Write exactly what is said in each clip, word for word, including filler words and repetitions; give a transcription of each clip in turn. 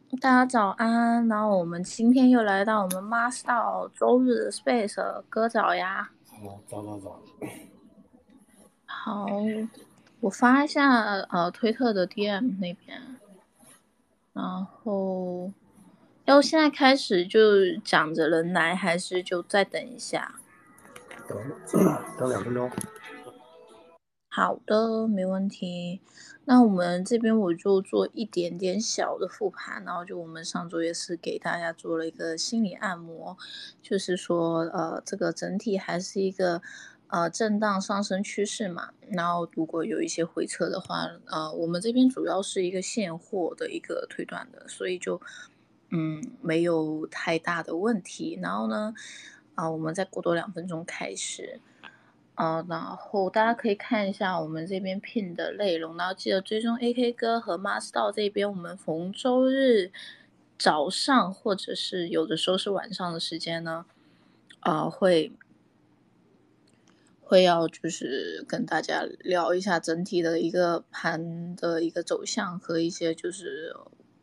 大家早安，然后我们今天又来到我们 Master 周日的 Space 哥早呀。 好，早早早。 好，我发一下呃推特的 D M 那边，然后要现在开始就讲着人来，还是就再等一下？ 等等两分钟。 好的，没问题。那我们这边我就做一点点小的复盘，然后就我们上周也是给大家做了一个心理按摩，就是说呃这个整体还是一个呃震荡上升趋势嘛，然后如果有一些回撤的话，呃我们这边主要是一个现货的一个推断的，所以就嗯没有太大的问题。然后呢，啊、我们再过多两分钟开始。呃，然后大家可以看一下我们这边 pin 的内容，然后记得追踪 A K 哥和 Master 这边，我们逢周日早上或者是有的时候是晚上的时间呢，呃，会会要就是跟大家聊一下整体的一个盘的一个走向和一些就是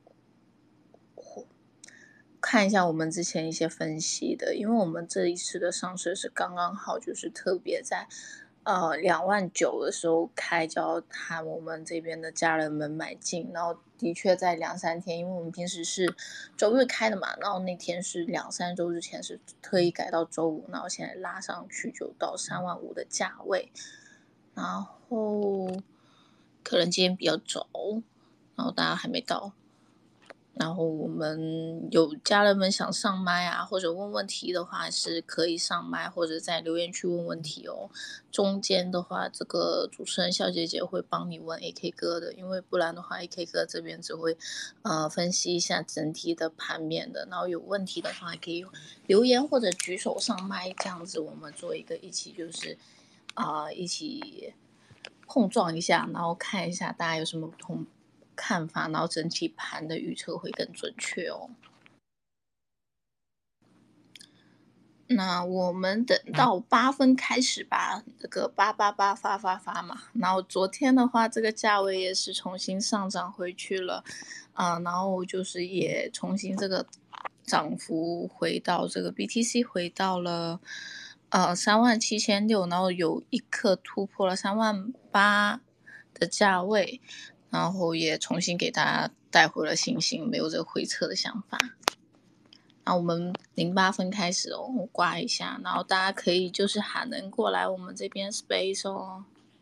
看一下我们之前一些分析的，因为我们这一次的上市是刚刚好，就是特别在呃两万九的时候开，叫喊我们这边的家人们买进，然后的确在两三天，因为我们平时是周日开的嘛，然后那天是两三周之前是特意改到周五，然后现在拉上去就到三万五的价位，然后可能今天比较轴，然后大家还没到。然后我们有家人们想上麦啊，或者问问题的话，是可以上麦，或者在留言区问问题哦。中间的话，这个主持人小姐姐会帮你问 A K 哥的，因为不然的话，A K 哥这边只会呃分析一下整体的盘面的。然后有问题的话，可以留言或者举手上麦，这样子我们做一个一起就是啊、呃、一起碰撞一下，然后看一下大家有什么不同看法，然后整体盘的预测会更准确哦。那我们等到八分开始吧，这个八八八发发发嘛。然后昨天的话，这个价位也是重新上涨回去了，啊、呃然后就是也重新这个涨幅回到这个 B T C 回到了呃三万七千六，然后有一刻突破了三万八的价位，然后也重新给大家带回了信心，没有这个回撤的想法。那我们零八分开始哦，我挂一下，然后大家可以就是喊人过来我们这边 space 哦。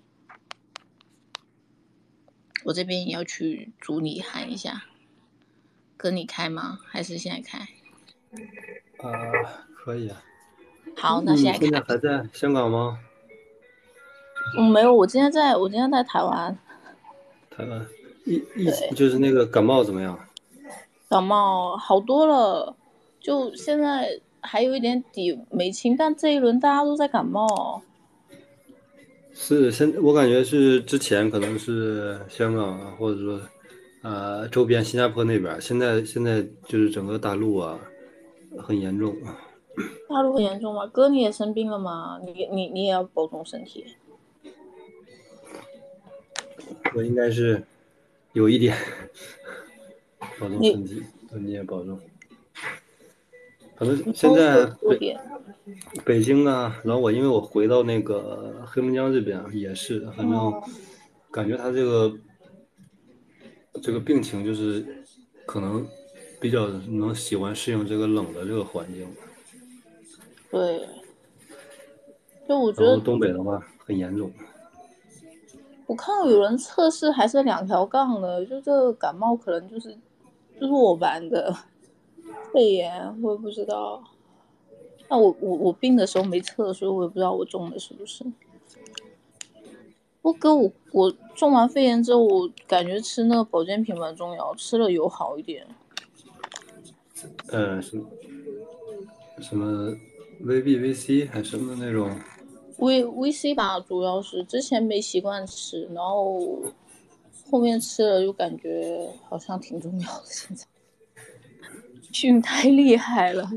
我这边也要去组你喊一下，跟你开吗？还是现在开？ 啊、可以啊。 好，那现你在开。 现在还在香港吗？ 嗯，没有，我今天在我今天在台湾。 台湾疫疫对， 就是那个感冒怎么样？ 感冒好多了，就现在还有一点底没清，但这一轮大家都在感冒。 是现我感觉是之前可能是香港啊，或者说呃周边新加坡那边儿，现在现在就是整个大陆啊很严重。 大陆很严重吗？哥，你也生病了吗？你你你也要保重身体。 我应该是有一点保重你身体，你也保重。可能现都会在北多点。 北京啊，然后我因为我回到那个黑龙江这边啊也是，反正嗯， 感觉他这个这个病情就是可能比较能喜欢适应这个冷的这个环境， 对，就我觉然后得东北的话很严重。 我看到有人测试还是两条杠的，就这个感冒可能就是弱版的肺炎，我也不知道。那我我我病的时候没测，所以我也不知道我中的是不是。不过哥，我我中完肺炎之后，我感觉吃那个保健品蛮重要，吃了有好一点。 呃，什么什么 V B V C 还是什么那种。 V V C 吧，主要是之前没习惯吃，然后后面吃了就感觉好像挺重要的。现在菌太厉害了。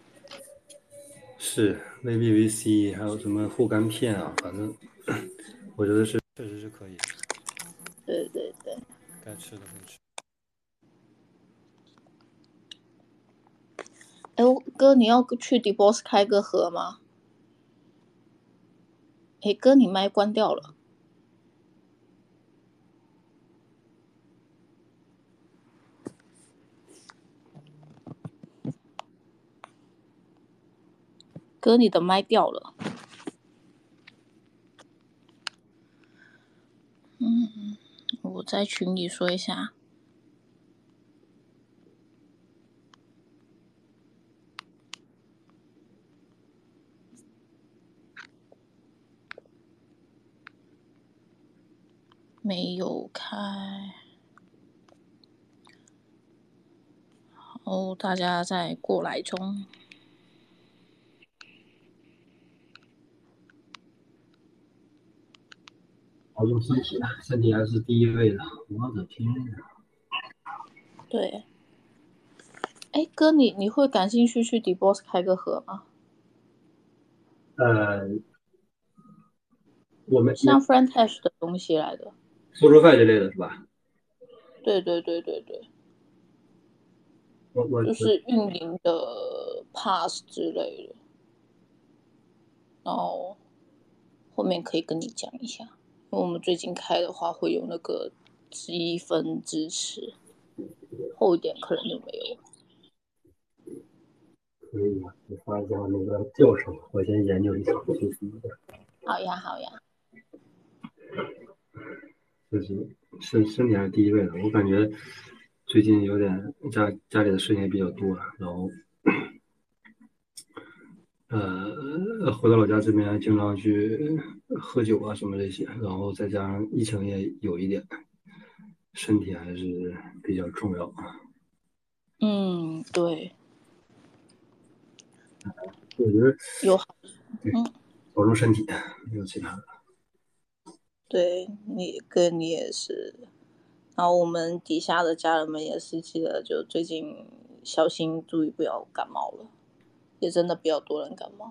是 V B V C，还有什么护肝片啊，反正我觉得是确实是可以， 对对对。 该吃的会吃。 哎，哥，你要去 Deboss 开个盒吗？哎，哥，你麦关掉了。哥，你的麦掉了。嗯，我在群里说一下。没有开。哦，大家在过来中。 保重身体，身体还是第一位的。我的天呀！ 对。哎，哥，你你会感兴趣去 Deboss 开个盒吗？ 呃，我们像 Friendhash 的东西来的。 Social 之类的是吧？ 对对对对对。 我我就是运营的 pass 之类的，然后后面可以跟你讲一下，因为我们最近开的话会有那个积分支持，后一点可能就没有。 可以啊，你发一下那个叫什么，我先研究一下，学习一下。 好呀好呀。 就是身身体还是第一位的，我感觉最近有点家家里的事情也比较多，然后呃回到老家这边经常去喝酒啊什么这些，然后再加上疫情也有一点，身体还是比较重要啊。 嗯，对。 我觉得有好。 对， 嗯， 保重身体，没有其他的。 对你跟你也是，然后我们底下的家人们也是记得，就最近小心注意不要感冒了，也真的比较多人感冒。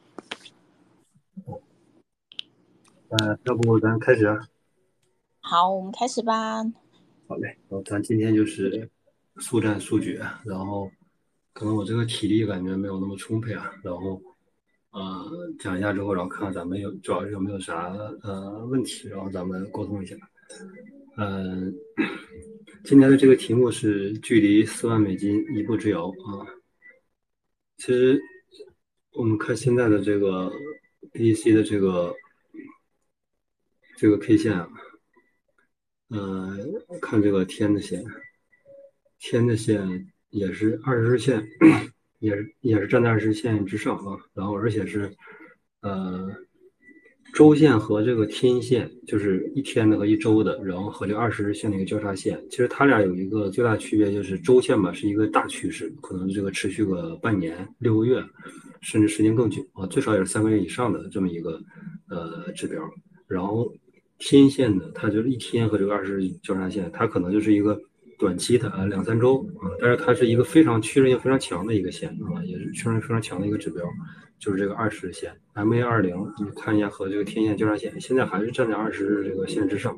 呃，要不咱开始啊？ 好，我们开始吧。 好嘞，然后咱今天就是速战速决，然后可能我这个体力感觉没有那么充沛啊，然后呃讲一下之后，然后看看咱们有主要是有没有啥呃问题，然后咱们沟通一下。嗯、呃，今天的这个题目是距离四万美金一步之遥啊。其实我们看现在的这个 B T C 的这个这个 K 线啊，呃，看这个天的线，天的线也是二十日线，也是也是站在二十日线之上啊，然后而且是呃周线和这个天线，就是一天的和一周的，然后和这二十日线的一个交叉线，其实它俩有一个最大区别，就是周线吧是一个大趋势，可能这个持续个半年、六个月，甚至时间更久啊，最少也是三个月以上的这么一个呃指标，然后天线呢，它就是一天和这个二十日交叉线，它可能就是一个短期的啊两三周啊，但是它是一个非常确认性非常强的一个线啊，也是确认非常强的一个指标，就是这个二十日线 M A 二零，你看一下和这个天线交叉线，现在还是站在二十日这个线之上。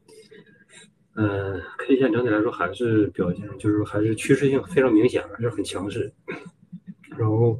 呃，K 线整体来说还是表现，就是还是趋势性非常明显，还是很强势。然后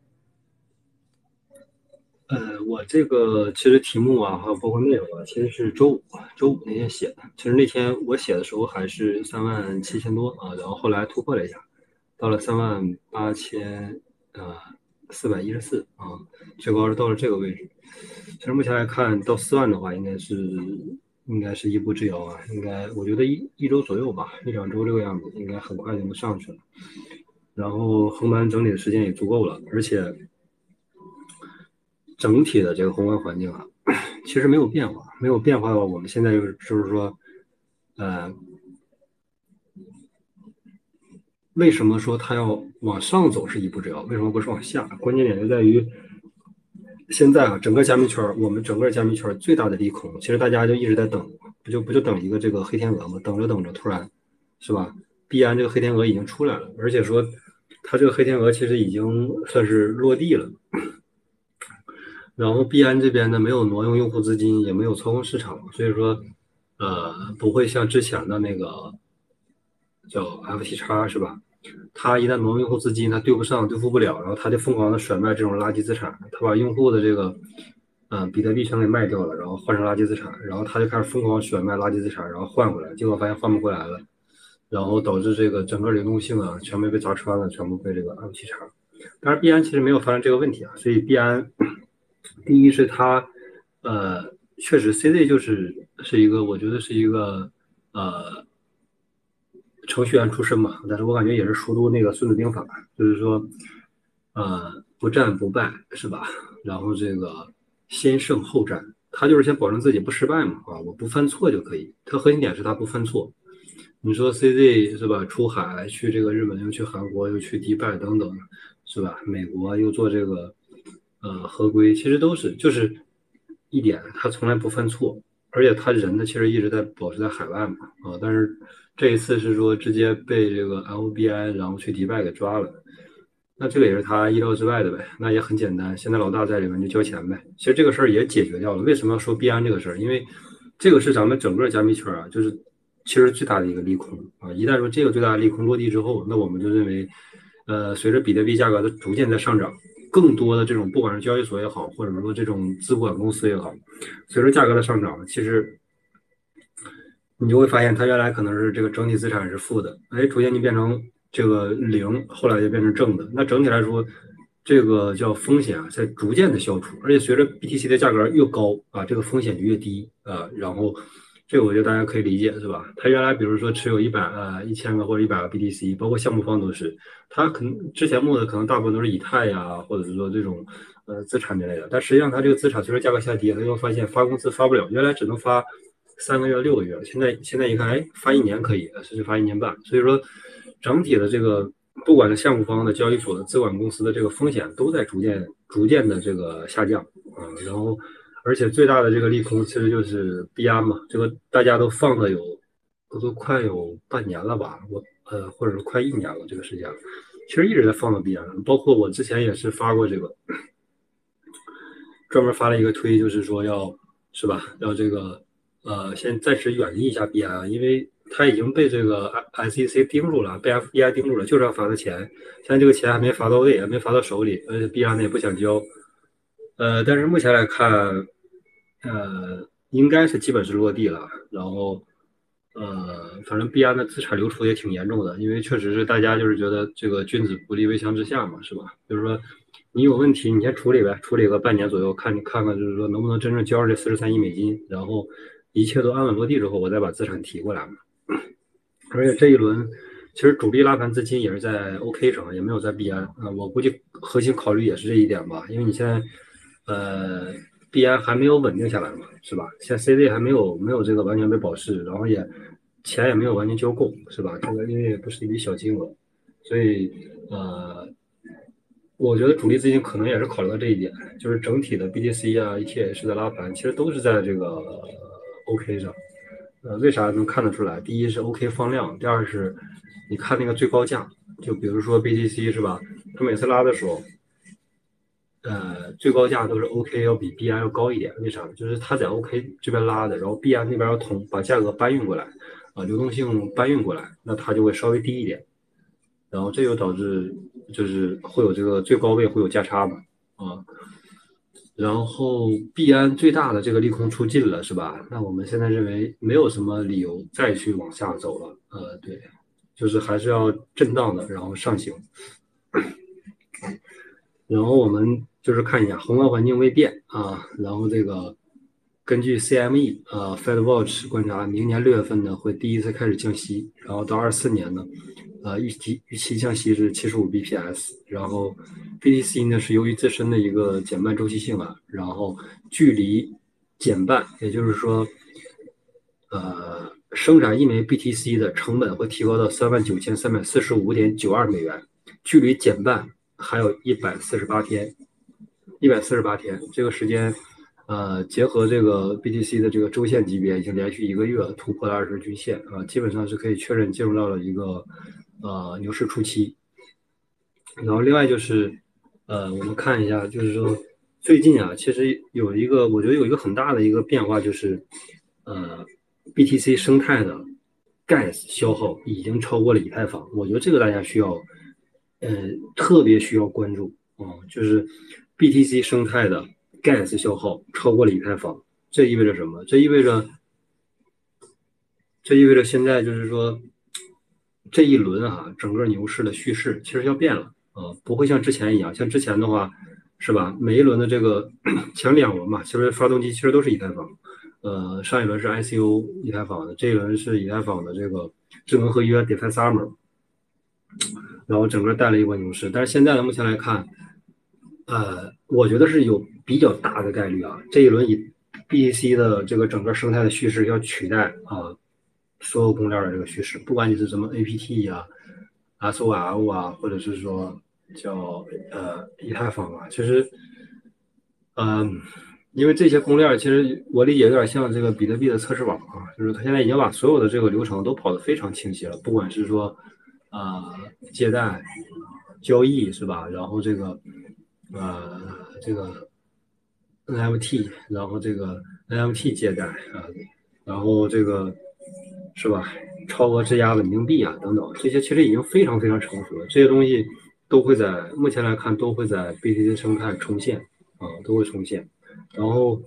呃，我这个其实题目啊，还有包括内容啊，其实是周五周五那天写的。其实那天我写的时候还是三万七千多啊，然后后来突破了一下，到了三万八千呃四百一十四啊，最高是到了这个位置。其实目前来看，到四万的话，应该是应该是一步之遥啊，应该我觉得一一周左右吧，一两周这个样子，应该很快就能上去了。然后横盘整理的时间也足够了，而且整体的这个宏观环境啊，其实没有变化，没有变化的话，我们现在就是就是说，呃，为什么说它要往上走是一步之遥？为什么不是往下？关键点就在于现在啊，整个加密圈，我们整个加密圈最大的利空，其实大家就一直在等，不就不就等一个这个黑天鹅吗？等着等着，突然是吧？币安这个黑天鹅已经出来了，而且说它这个黑天鹅其实已经算是落地了。然后币安这边呢，没有挪用用户资金，也没有操控市场，所以说，呃，不会像之前的那个叫 F T X 是吧？ 他一旦挪用用户资金，他对不上，对付不了，然后他就疯狂的甩卖这种垃圾资产，他把用户的这个，嗯、呃，比特币全给卖掉了，然后换成垃圾资产，然后他就开始疯狂甩卖垃圾资产，然后换回来，结果发现换不回来了，然后导致这个整个流动性啊，全部被砸穿了，全部被这个安七查。当然，币安其实没有发生这个问题啊，所以币安，第一是它，呃，确实 C Z 就是是一个，我觉得是一个，呃。程序员出身嘛，但是我感觉也是熟读那个《孙子兵法》，就是说，呃，不战不败是吧？然后这个先胜后战，他就是先保证自己不失败嘛，啊，我不犯错就可以。他核心点是他不犯错。你说 C Z 是吧？出海去这个日本，又去韩国，又去迪拜等等，是吧？美国又做这个呃合规，其实都是就是一点，他从来不犯错，而且他人呢其实一直在保持在海外嘛，啊，但是这一次是说直接被这个 F B I 然后去迪拜给抓了。那这个也是他意料之外的呗，那也很简单，现在老大在里面就交钱呗。其实这个事儿也解决掉了。为什么要说币安这个事儿？因为这个是咱们整个加密圈啊，就是其实最大的一个利空啊。一旦说这个最大的利空落地之后，那我们就认为，呃，随着比特币价格的逐渐在上涨，更多的这种不管是交易所也好，或者说这种资管公司也好，随着价格的上涨，其实你就会发现，它原来可能是这个整体资产是负的，哎，逐渐就变成这个零，后来就变成正的。那整体来说，这个叫风险啊，在逐渐的消除，而且随着 B T C 的价格越高啊，这个风险就越低啊。然后，这个我觉得大家可以理解，是吧？他原来比如说持有一百呃一千个或者一百个 B T C，包括项目方都是，他可能之前募的可能大部分都是以太呀，或者是说这种呃资产之类的，但实际上它这个资产随着价格下跌，他就发现发工资发不了，原来只能发三个月、六个月，现在现在一看，哎，发一年可以，甚至发一年半。所以说，整体的这个不管是项目方的、交易所的、资管公司的这个风险都在逐渐、逐渐的这个下降啊。然后，而且最大的这个利空其实就是币安嘛，这个大家都放了有，都都快有半年了吧，我呃，或者是快一年了这个时间，其实一直在放到币安，包括我之前也是发过这个。专门发了一个推，就是说要是吧，要这个呃，先暂时远离一下币安，因为他已经被这个 S E C 盯住了，被 F B I 盯住了，就是要罚他钱。现在这个钱还没罚到位，还没罚到手里，而且币安呢也不想交。呃，但是目前来看，呃，应该是基本是落地了。然后，呃，反正币安的资产流出也挺严重的，因为确实是大家就是觉得这个君子不立危墙之下嘛，是吧？就是说，你有问题你先处理呗，处理个半年左右，看你看看就是说能不能真正交上这四十三亿美金，然后一切都安稳落地之后，我再把资产提过来嘛。而且这一轮其实主力拉盘资金也是在 O K 上，也没有在币安啊。我估计核心考虑也是这一点吧，因为你现在呃币安还没有稳定下来嘛，是吧？现在 C Z 还没有没有这个完全被保释，然后也钱也没有完全交够，是吧？这个因为也不是一笔小金额，所以呃，我觉得主力资金可能也是考虑到这一点，就是整体的 B T C 啊、E T H 的拉盘其实都是在这个 O K 上。呃，为啥能看得出来？第一是 OK 放量，第二是你看那个最高价，就比如说 B T C 是吧？它每次拉的时候，呃，最高价都是 OK 要比币安要高一点，为啥？就是它在 OK 这边拉的，然后币安那边要同把价格搬运过来，啊、呃，流动性搬运过来，那它就会稍微低一点，然后这就导致就是会有这个最高位会有价差嘛，啊。然后币安最大的这个利空出尽了，是吧？那我们现在认为没有什么理由再去往下走了。呃，对，就是还是要震荡的，然后上行。然后我们就是看一下宏观环境未变啊，然后这个根据 C M E 啊 Fed Watch 观察，明年六月份呢会第一次开始降息，然后到二四年呢，呃预期预期降息是七十五 B P S，然后 B T C 呢是由于自身的一个减半周期性啊，然后距离减半，也就是说，呃生产一枚 B T C 的成本会提高到三万九千三百四十五点九二美元，距离减半还有一百四十八天，一百四十八天这个时间，呃，结合这个 B T C 的这个周线级别，已经连续一个月突破了二十均线啊、呃，基本上是可以确认进入到了一个呃牛市初期。然后另外就是，呃，我们看一下，就是说最近啊，其实有一个我觉得有一个很大的一个变化，就是呃 B T C 生态的 gas 消耗已经超过了以太坊，我觉得这个大家需要，呃，特别需要关注啊、嗯，就是 B T C 生态的 gas 消耗超过了以太坊，这意味着什么？这意味着，这意味着现在就是说，这一轮啊，整个牛市的叙事其实要变了啊、呃，不会像之前一样，像之前的话，是吧？每一轮的这个前两轮嘛，其实发动机其实都是以太坊。呃，上一轮是 I C O 以太坊的，这一轮是以太坊的这个智能合约 DeFi Summer，然后整个带了一波牛市。但是现在呢，目前来看，呃，我觉得是有比较大的概率啊，这一轮以 B T C 的这个整个生态的叙事要取代啊所有公链的这个叙事，不管你是什么 A P T 呀、啊、S O L 啊，或者是说叫呃以太坊啊，其实，嗯、呃。因为这些公链其实我理解有点像这个比特币的测试网啊，就是它现在已经把所有的这个流程都跑得非常清晰了，不管是说啊、呃、借贷、交易是吧？然后这个呃这个 N F T，然后这个 N F T 借贷啊，然后这个是吧？超额质押稳定币啊等等，这些其实已经非常非常成熟了，这些东西都会在目前来看都会在 B T C 生态重现啊，都会重现。然后，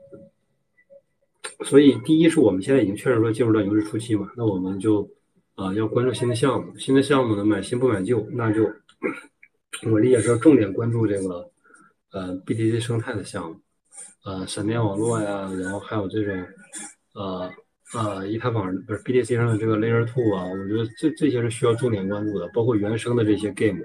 所以第一是我们现在已经确认说进入到牛市初期嘛，那我们就啊、呃、要关注新的项目，新的项目呢买新不买旧，那就我理解是要重点关注这个呃 B T C 生态的项目，呃闪电网络呀，然后还有这种呃呃以太坊不是 B T C 上的这个 Layer Two 啊，我觉得这这些是需要重点关注的，包括原生的这些 game。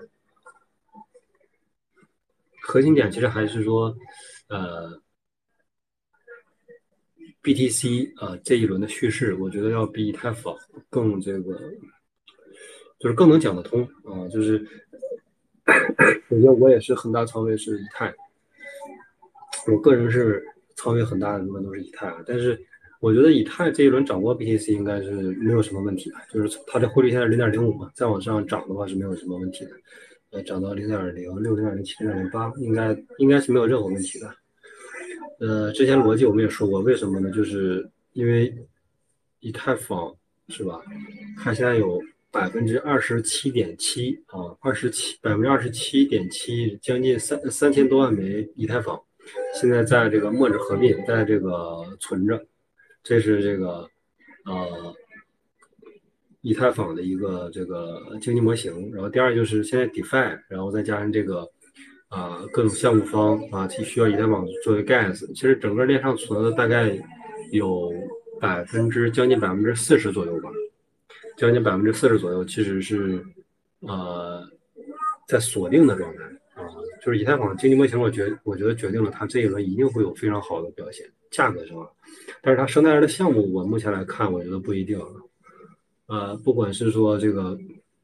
核心点其实还是说，呃。B T C 啊、呃、这一轮的叙事，我觉得要比以太坊更这个，就是更能讲得通啊、呃。就是首先我也是很大仓位是以太，我个人是仓位很大的部分都是以太啊。但是我觉得以太这一轮掌握 B T C 应该是没有什么问题的，就是它的汇率现在零点零五嘛，再往上涨的话是没有什么问题的。呃，涨到零点零六、零点零七、零点零八，应该应该是没有任何问题的。呃，之前逻辑我们也说过，为什么呢？就是因为以太坊是吧？它现在有百分之二十七点七啊，二十七百分之二十七点七，将近三三千多万枚以太坊，现在在这个墨汁合并，在这个存着，这是这个呃以太坊的一个这个经济模型。然后第二就是现在 DeFi，然后再加上这个。啊，各种项目方啊，其需要以太坊作为 gas，其实整个链上存的大概有百分之将近百分之四十左右吧，将近百分之四十左右，其实是呃在锁定的状态啊，就是以太坊经济模型，我觉我觉得决定了它这一轮一定会有非常好的表现，价格上，但是它生态链的项目，我目前来看，我觉得不一定，呃，不管是说这个。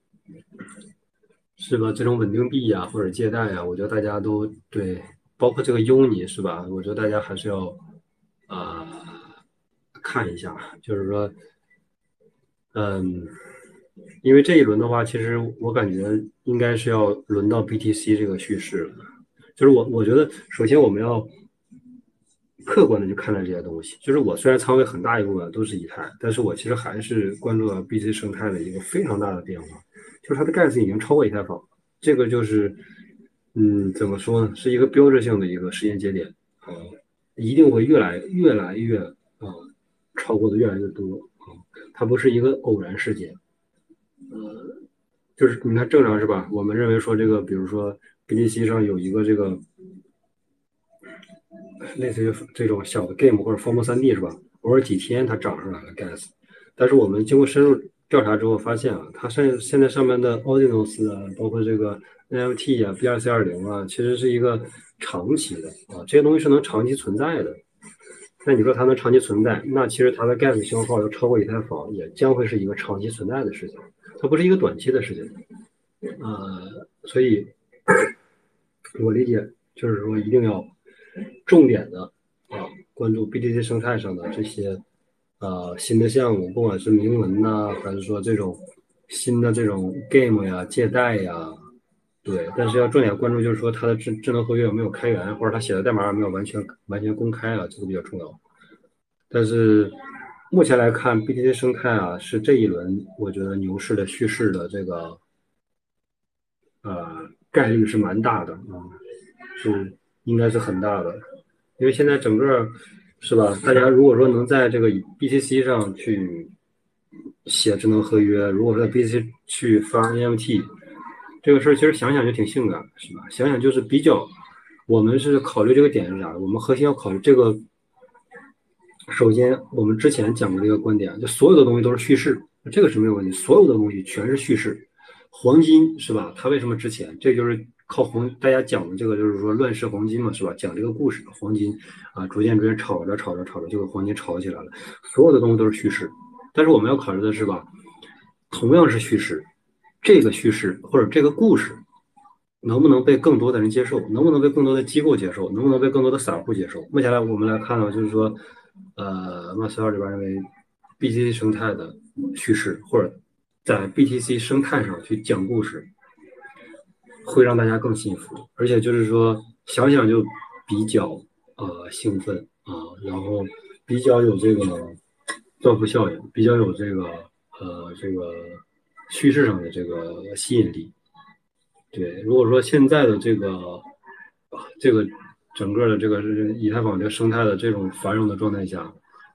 是吧？这种稳定币呀、或者借贷呀、我觉得大家都对，包括这个 Uni 是吧？我觉得大家还是要啊、呃看一下，就是说，嗯，因为这一轮的话，其实我感觉应该是要轮到 B T C 这个叙事了。就是我我觉得，首先我们要客观的去看待这些东西。就是我虽然仓位很大一部分都是以太，但是我其实还是关注到 B T C 生态的一个非常大的变化。就是它的 gas 已经超过以太坊，这个就是，嗯，怎么说呢，是一个标志性的一个时间节点啊、呃，一定会越来越来越啊、呃，超过的越来越多啊、呃，它不是一个偶然事件，呃，就是你看正常是吧？我们认为说这个，比如说 B T C 上有一个这个类似于这种小的 game 或者 Form 三 D 是吧？偶尔几天它涨上来了 gas，但是我们经过深入调查之后发现啊，它现现在上面的 Ordinals 啊，包括这个 N F T 啊、B R C 二零啊，其实是一个长期的啊，这些东西是能长期存在的。那你说它能长期存在，那其实它的 gas 消耗要超过以太坊，也将会是一个长期存在的事情，它不是一个短期的事情。呃，所以我理解就是说一定要重点的啊关注 B T C 生态上的这些呃新的项目，不管是铭文呐、还是说这种新的这种 game 呀、借贷呀，对，但是要重点关注就是说它的智智能合约有没有开源，或者它写的代码有没有完全完全公开啊，这个比较重要。但是目前来看，B T C 生态啊是这一轮我觉得牛市的叙事的这个呃概率是蛮大的啊、嗯是应该是很大的，因为现在整个是吧，大家如果说能在这个 B T C 上去写智能合约，如果说在 B T C 去发 N F T，这个事儿其实想想就挺性感，是吧？想想就是比较，我们是考虑这个点是啥？我们核心要考虑这个。首先，我们之前讲过这个观点，就所有的东西都是叙事，这个是没有问题，所有的东西全是叙事。黄金是吧？它为什么值钱？这就是靠黄大家讲的这个，就是说乱世黄金嘛，是吧？讲这个故事，黄金啊，逐渐逐渐炒着炒着炒着，这个黄金炒起来了。所有的东西都是叙事，但是我们要考虑的是吧？同样是叙事，这个叙事或者这个故事能不能被更多的人接受？能不能被更多的机构接受？能不能被更多的散户接受？目前来我们来看呢，就是说，呃，马斯克这边认为 B T C 生态的叙事，或者在 B T C 生态上去讲故事，会让大家更幸福，而且就是说想想就比较呃兴奋啊、呃然后比较有这个造福效应，比较有这个呃这个叙事上的这个吸引力。对，如果说现在的这个这个整个的这个以太坊这个生态的这种繁荣的状态下，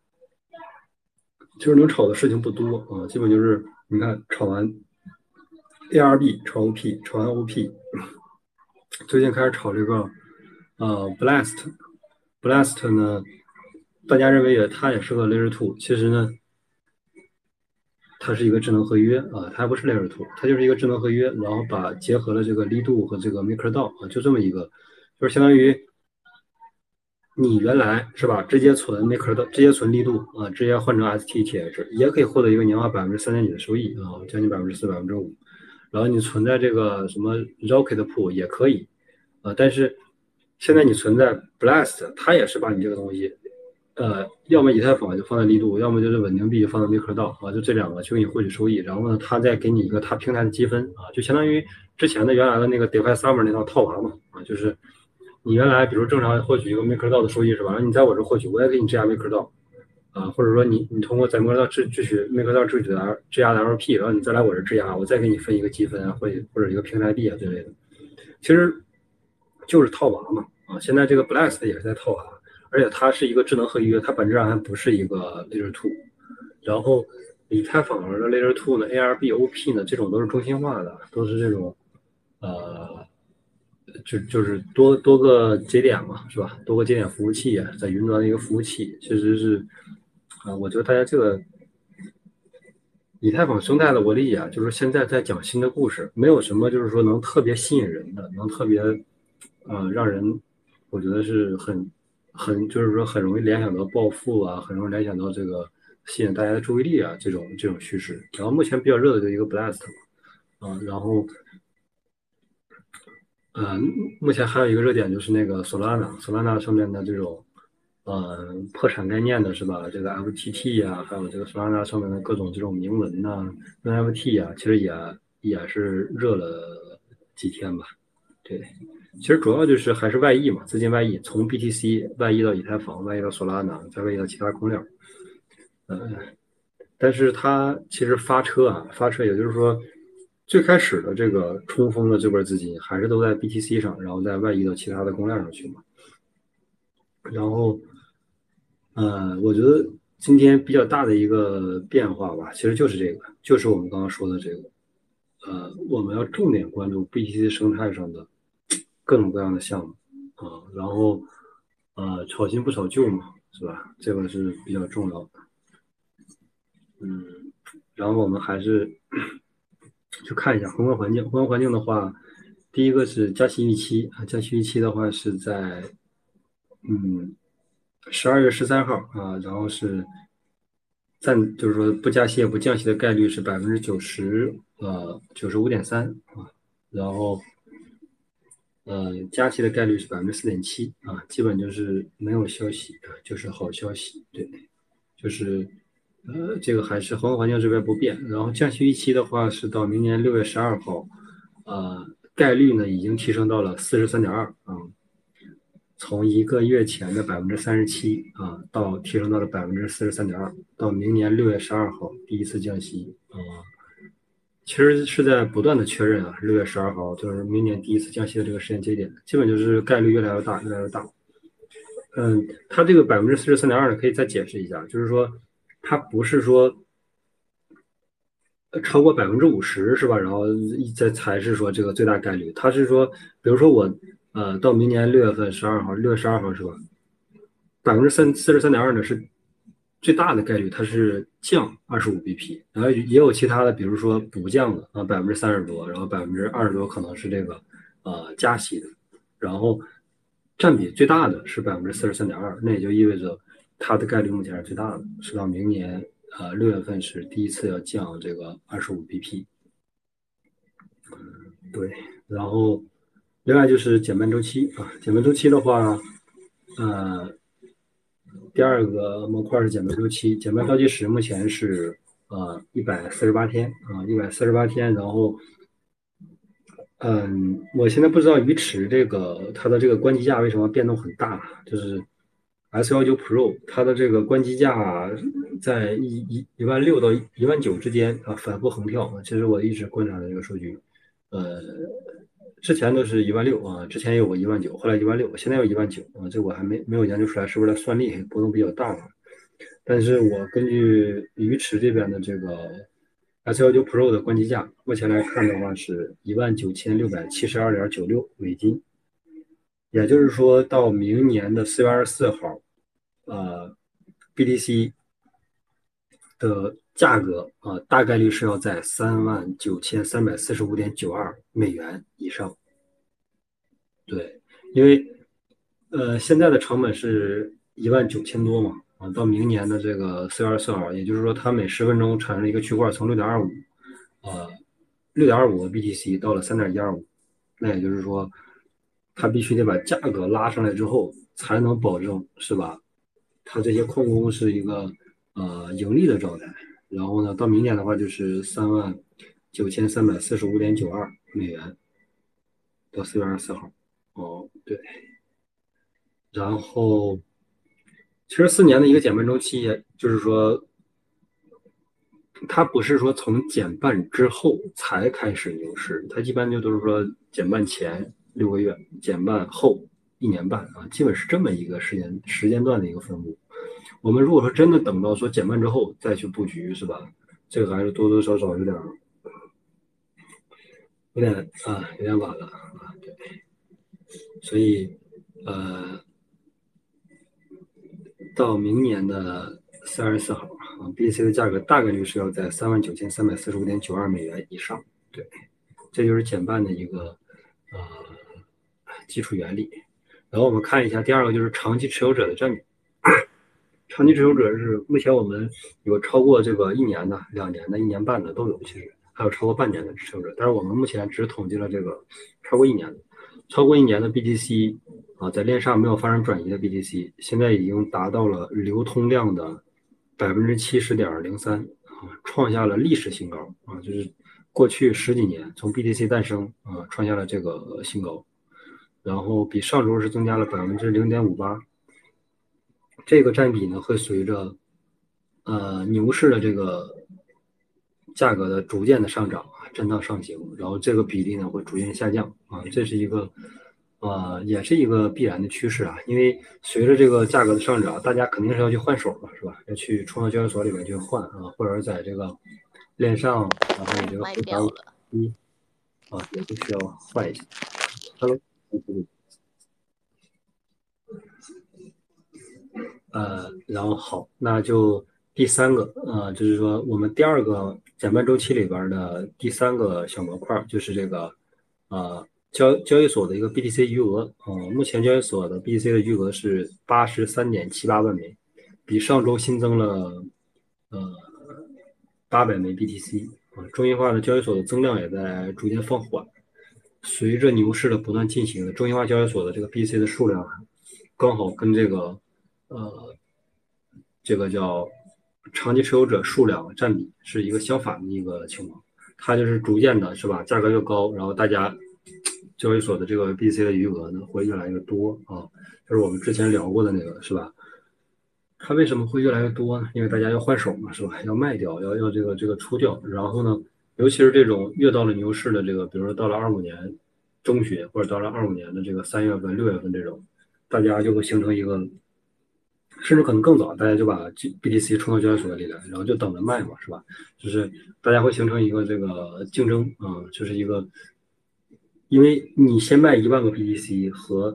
其实能炒的事情不多啊，基本就是你看炒完 A R B 炒 O P 炒完 O P，最近开始炒这个呃 Blast Blast 呢，大家认为也它也是个 Layer Two，其实呢它是一个智能合约啊，它还不是 Layer Two，它就是一个智能合约，然后把结合了这个 Lido 和这个 MakerDAO 啊，就这么一个，就是相当于你原来是吧，直接存 MakerDAO，直接存 Lido 啊，直接换成 S T T H，也可以获得一个年化百分之三点几的收益啊，将近百分之四、百分之五。然后你存在这个什么 Rocket Pool 也可以啊，但是现在你存在 Blast，它也是把你这个东西呃，要么以太坊就放在力度，要么就是稳定币就放在 MakerDAO 啊，就这两个去给你获取收益。然后呢，它再给你一个它平台的积分啊，就相当于之前的原来的那个 DeFi Summer 那套套娃嘛啊，就是你原来比如正常获取一个 MakerDAO 的收益是吧？然后你在我这获取，我也给你质押 MakerDAO 啊，或者说你你通过在 MakerDAO 质质取 MakerDAO 质取的质押的 L P，然后你再来我这质押，我再给你分一个积分啊，或者或者一个平台币啊之类的。其实就是套娃嘛啊，现在这个 Blast 也是在套娃。而且它是一个智能合约，它本质上还不是一个 Layer Two。然后以太坊的 Layer Two 呢，A R B、O P 呢，这种都是中心化的，都是这种呃，就就是多多个节点嘛，是吧？多个节点服务器啊，在云端的一个服务器，其实是啊、呃我觉得大家这个以太坊生态的我理解啊，就是现在在讲新的故事，没有什么就是说能特别吸引人的，能特别呃让人，我觉得是很很就是说很容易联想到暴富啊，很容易联想到这个吸引大家的注意力啊这种这种趋势。然后目前比较热的就一个 Blast 嘛，啊，然后呃目前还有一个热点就是那个 Solana，Solana 上面的这种。呃，破产概念的是吧？这个 F T T 呀、还有这个 Solana 上面的各种这种铭文呐、N F T 呀、其实也也是热了几天吧。对，其实主要就是还是外溢嘛，资金外溢，从 B T C 外溢到以太坊，外溢到 Solana，再外溢到其他公链。呃，但是它其实发车啊，发车也就是说，最开始的这个冲锋的这波资金还是都在 B T C 上，然后再外溢到其他的公链上去嘛。然后呃，我觉得今天比较大的一个变化吧，其实就是这个，就是我们刚刚说的这个，呃，我们要重点关注 B T C 生态上的各种各样的项目啊，然后呃，炒新不炒旧嘛，是吧？这个是比较重要的，嗯，然后我们还是去看一下宏观环境，宏观环境的话，第一个是加息预期啊，加息预期的话是在嗯十二月十三号啊，然后是暂就是说不加息也不降息的概率是百分之九十呃九十五点三啊，然后呃加息的概率是百分之四点七啊，基本就是没有消息啊，就是好消息，对，就是呃这个还是宏观环境这边不变，然后降息预期的话是到明年六月十二号，呃概率呢已经提升到了四十三点二啊， 从一个月前的百分之三十七啊，到提升到了百分之四十三点二，到明年六月十二号第一次降息啊，其实是在不断的确认啊，六月十二号就是明年第一次降息的这个时间节点，基本就是概率越来越大，越来越大。嗯，它这个百分之四十三点二呢，可以再解释一下，就是说它不是说超过百分之五十是吧？然后再才是说这个最大概率，它是说，比如说我呃到明年六月份十二号，六月十二号是吧？百分之三四十三点二呢是最大的概率，它是降二十五 B P，然后也有其他的，比如说补降的啊，百分之三十多，然后百分之二十多可能是这个呃加息的，然后占比最大的是百分之四十三点二，那也就意味着它的概率目前是最大的，是到明年呃六月份是第一次要降这个二十五 B P。对，然后另外就是减半周期啊，减半周期的话，呃，第二个模块是减半周期，减半倒计时目前是呃一百四十八天啊，一百四十八天，然后嗯，我现在不知道鱼池这个它的这个关机价为什么变动很大，就是 S 幺九 Pro 它的这个关机价在一一一万六到一万九之间啊反复横跳，其实我一直观察的这个数据，呃，之前都是一万六啊，之前有过一万九，后来一万六，现在有一万九啊，这我还没没有研究出来是不是它算力波动比较大。但是我根据鱼池这边的这个 S 幺九 Pro 的关机价，目前来看的话是一万九千六百七十二点九六美金，也就是说到明年的四月二十四号，呃，B T C 的价格啊、呃，大概率是要在三万九千三百四十五点九二美元以上。对，因为呃现在的成本是一万九千多嘛，啊，到明年的这个四月二十四号，也就是说它每十分钟产生一个区块从六点二五，呃，六点二五个 B T C 到了三点一二五，那也就是说，它必须得把价格拉上来之后，才能保证是吧？它这些矿工是一个呃盈利的状态。然后呢，到明年的话就是三万九千三百四十五点九二美元，到四月二十四号。哦，对。然后，其实四年的一个减半周期，就是说，它不是说从减半之后才开始牛市，它一般就都是说减半前六个月，减半后一年半啊，基本是这么一个时间时间段的一个分布。我们如果说真的等到说减半之后再去布局，是吧？这个还是多多少少有点有点啊，有点晚了啊，对。所以，呃，到明年的四月二十四号啊，B T C 的价格大概率是要在三万九千三百四十五点九二美元以上。对，这就是减半的一个呃基础原理。然后我们看一下第二个就是长期持有者的占比。长期持有者是目前我们有超过这个一年的、两年的、一年半的都有，其实还有超过半年的持有者。但是我们目前只统计了这个超过一年的，超过一年的 B T C 啊，在链上没有发生转移的 B T C， 现在已经达到了流通量的百分之七十点零三啊，创下了历史新高啊，就是过去十几年从 B T C 诞生啊，创下了这个新高，然后比上周是增加了百分之零点五八。这个占比呢会随着呃牛市的这个价格的逐渐的上涨啊，震荡上行，然后这个比例呢会逐渐下降啊，这是一个呃也是一个必然的趋势啊，因为随着这个价格的上涨，大家肯定是要去换手了，是吧？要去冲到交易所里面去换啊，或者在这个链上，然后这个卖掉了。 一啊也是需要换一下。Hello。呃，然后好，那就第三个，呃，就是说我们第二个减半周期里边的第三个小模块，就是这个，呃，交交易所的一个 B T C 余额，呃，目前交易所的 B T C 的余额是八十三点七八万枚，比上周新增了呃八百枚 B T C，啊，中心化的交易所的增量也在逐渐放缓，随着牛市的不断进行，中心化交易所的这个 B T C 的数量刚好跟这个。呃，这个叫长期持有者数量占比是一个相反的一个情况，它就是逐渐的是吧，价格越高，然后大家交易所的这个 B T C 的余额呢会越来越多啊，就是我们之前聊过的那个是吧？它为什么会越来越多呢？因为大家要换手嘛，是吧？要卖掉，要要这个这个出掉，然后呢，尤其是这种越到了牛市的这个，比如说到了二五年中旬，或者到了二五年的这个三月份、六月份这种，大家就会形成一个，甚至可能更早，大家就把 B T C 冲到交易所里来，然后就等着卖嘛，是吧？就是大家会形成一个这个竞争啊、嗯，就是一个，因为你先卖一万个 B T C 和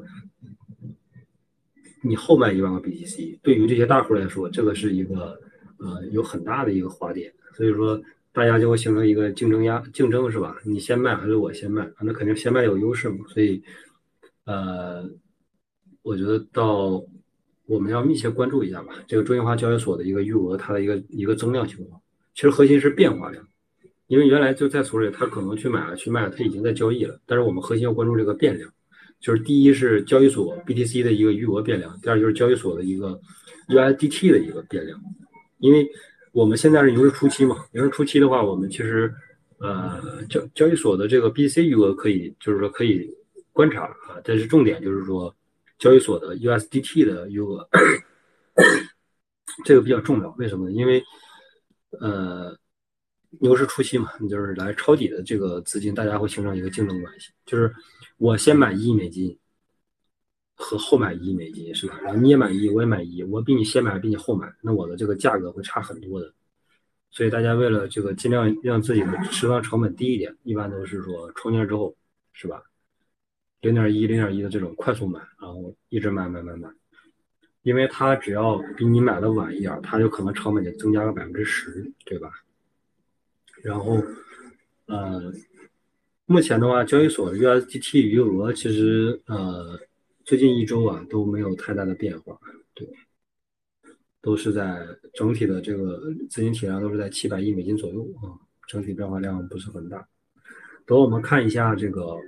你后卖一万个 B T C， 对于这些大户来说，这个是一个呃有很大的一个滑点，所以说大家就会形成一个竞争压竞争是吧？你先卖还是我先卖？那肯定先卖有优势嘛，所以呃，我觉得到我们要密切关注一下吧，这个中心化交易所的一个余额它的一个一个增量情况，其实核心是变化量。因为原来就在所里，他可能去买了去卖了，他已经在交易了。但是我们核心要关注这个变量，就是第一是交易所 B T C 的一个余额变量，第二就是交易所的一个 U S D T 的一个变量。因为我们现在是牛市初期嘛，牛市初期的话，我们其实呃交交易所的这个 B T C 余额可以就是说可以观察啊，但是重点就是说交易所的 U S D T 的余额，这个比较重要。为什么呢？因为呃。牛市初期嘛，你就是来抄底的这个资金，大家会形成一个竞争关系，就是我先买一亿美金和后买一亿美金，是吧？然后你也买一，我也买一，我比你先买，比你后买，那我的这个价格会差很多的。所以大家为了这个尽量让自己的持仓成本低一点，一般都是说充进之后，是吧？零点一、零点一的这种快速买，然后一直买买买买，因为它只要比你买的晚一点，它就可能成本就增加个百分之十，对吧？然后，呃，目前的话，交易所 U S D T 余额其实呃最近一周啊都没有太大的变化，对，都是在整体的这个资金体量都是在七百亿美金左右啊，整体变化量不是很大。等我们看一下这个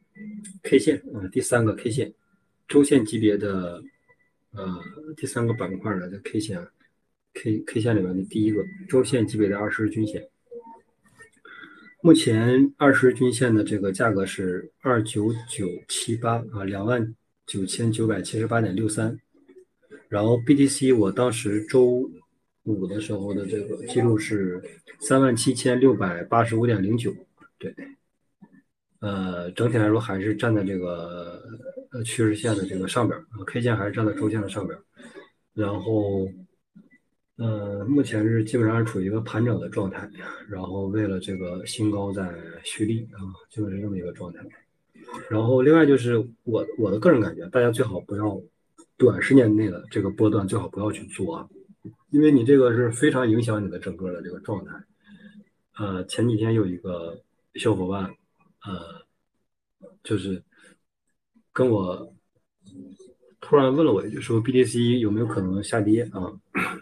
K 线，呃，第三个 K 线，周线级别的呃第三个板块的 K 线，K K 线里面的第一个周线级别的二十日均线。目前二十均线的这个价格是二九九七八啊，两万九千九百七十八点六三。然后 B T C 我当时周五的时候的这个记录是三万七千六百八十五点零九，对，呃，整体来说还是站在这个呃趋势线的这个上边，K 线还是站在周线的上边，然后。呃，目前是基本上是处于一个盘整的状态，然后为了这个新高在蓄力啊，基本是这么一个状态。然后另外就是我我的个人感觉，大家最好不要短时间内的这个波段最好不要去做啊，因为你这个是非常影响你的整个的这个状态。呃，前几天有一个小伙伴，呃，就是跟我突然问了我一句，说 B T C 有没有可能下跌啊？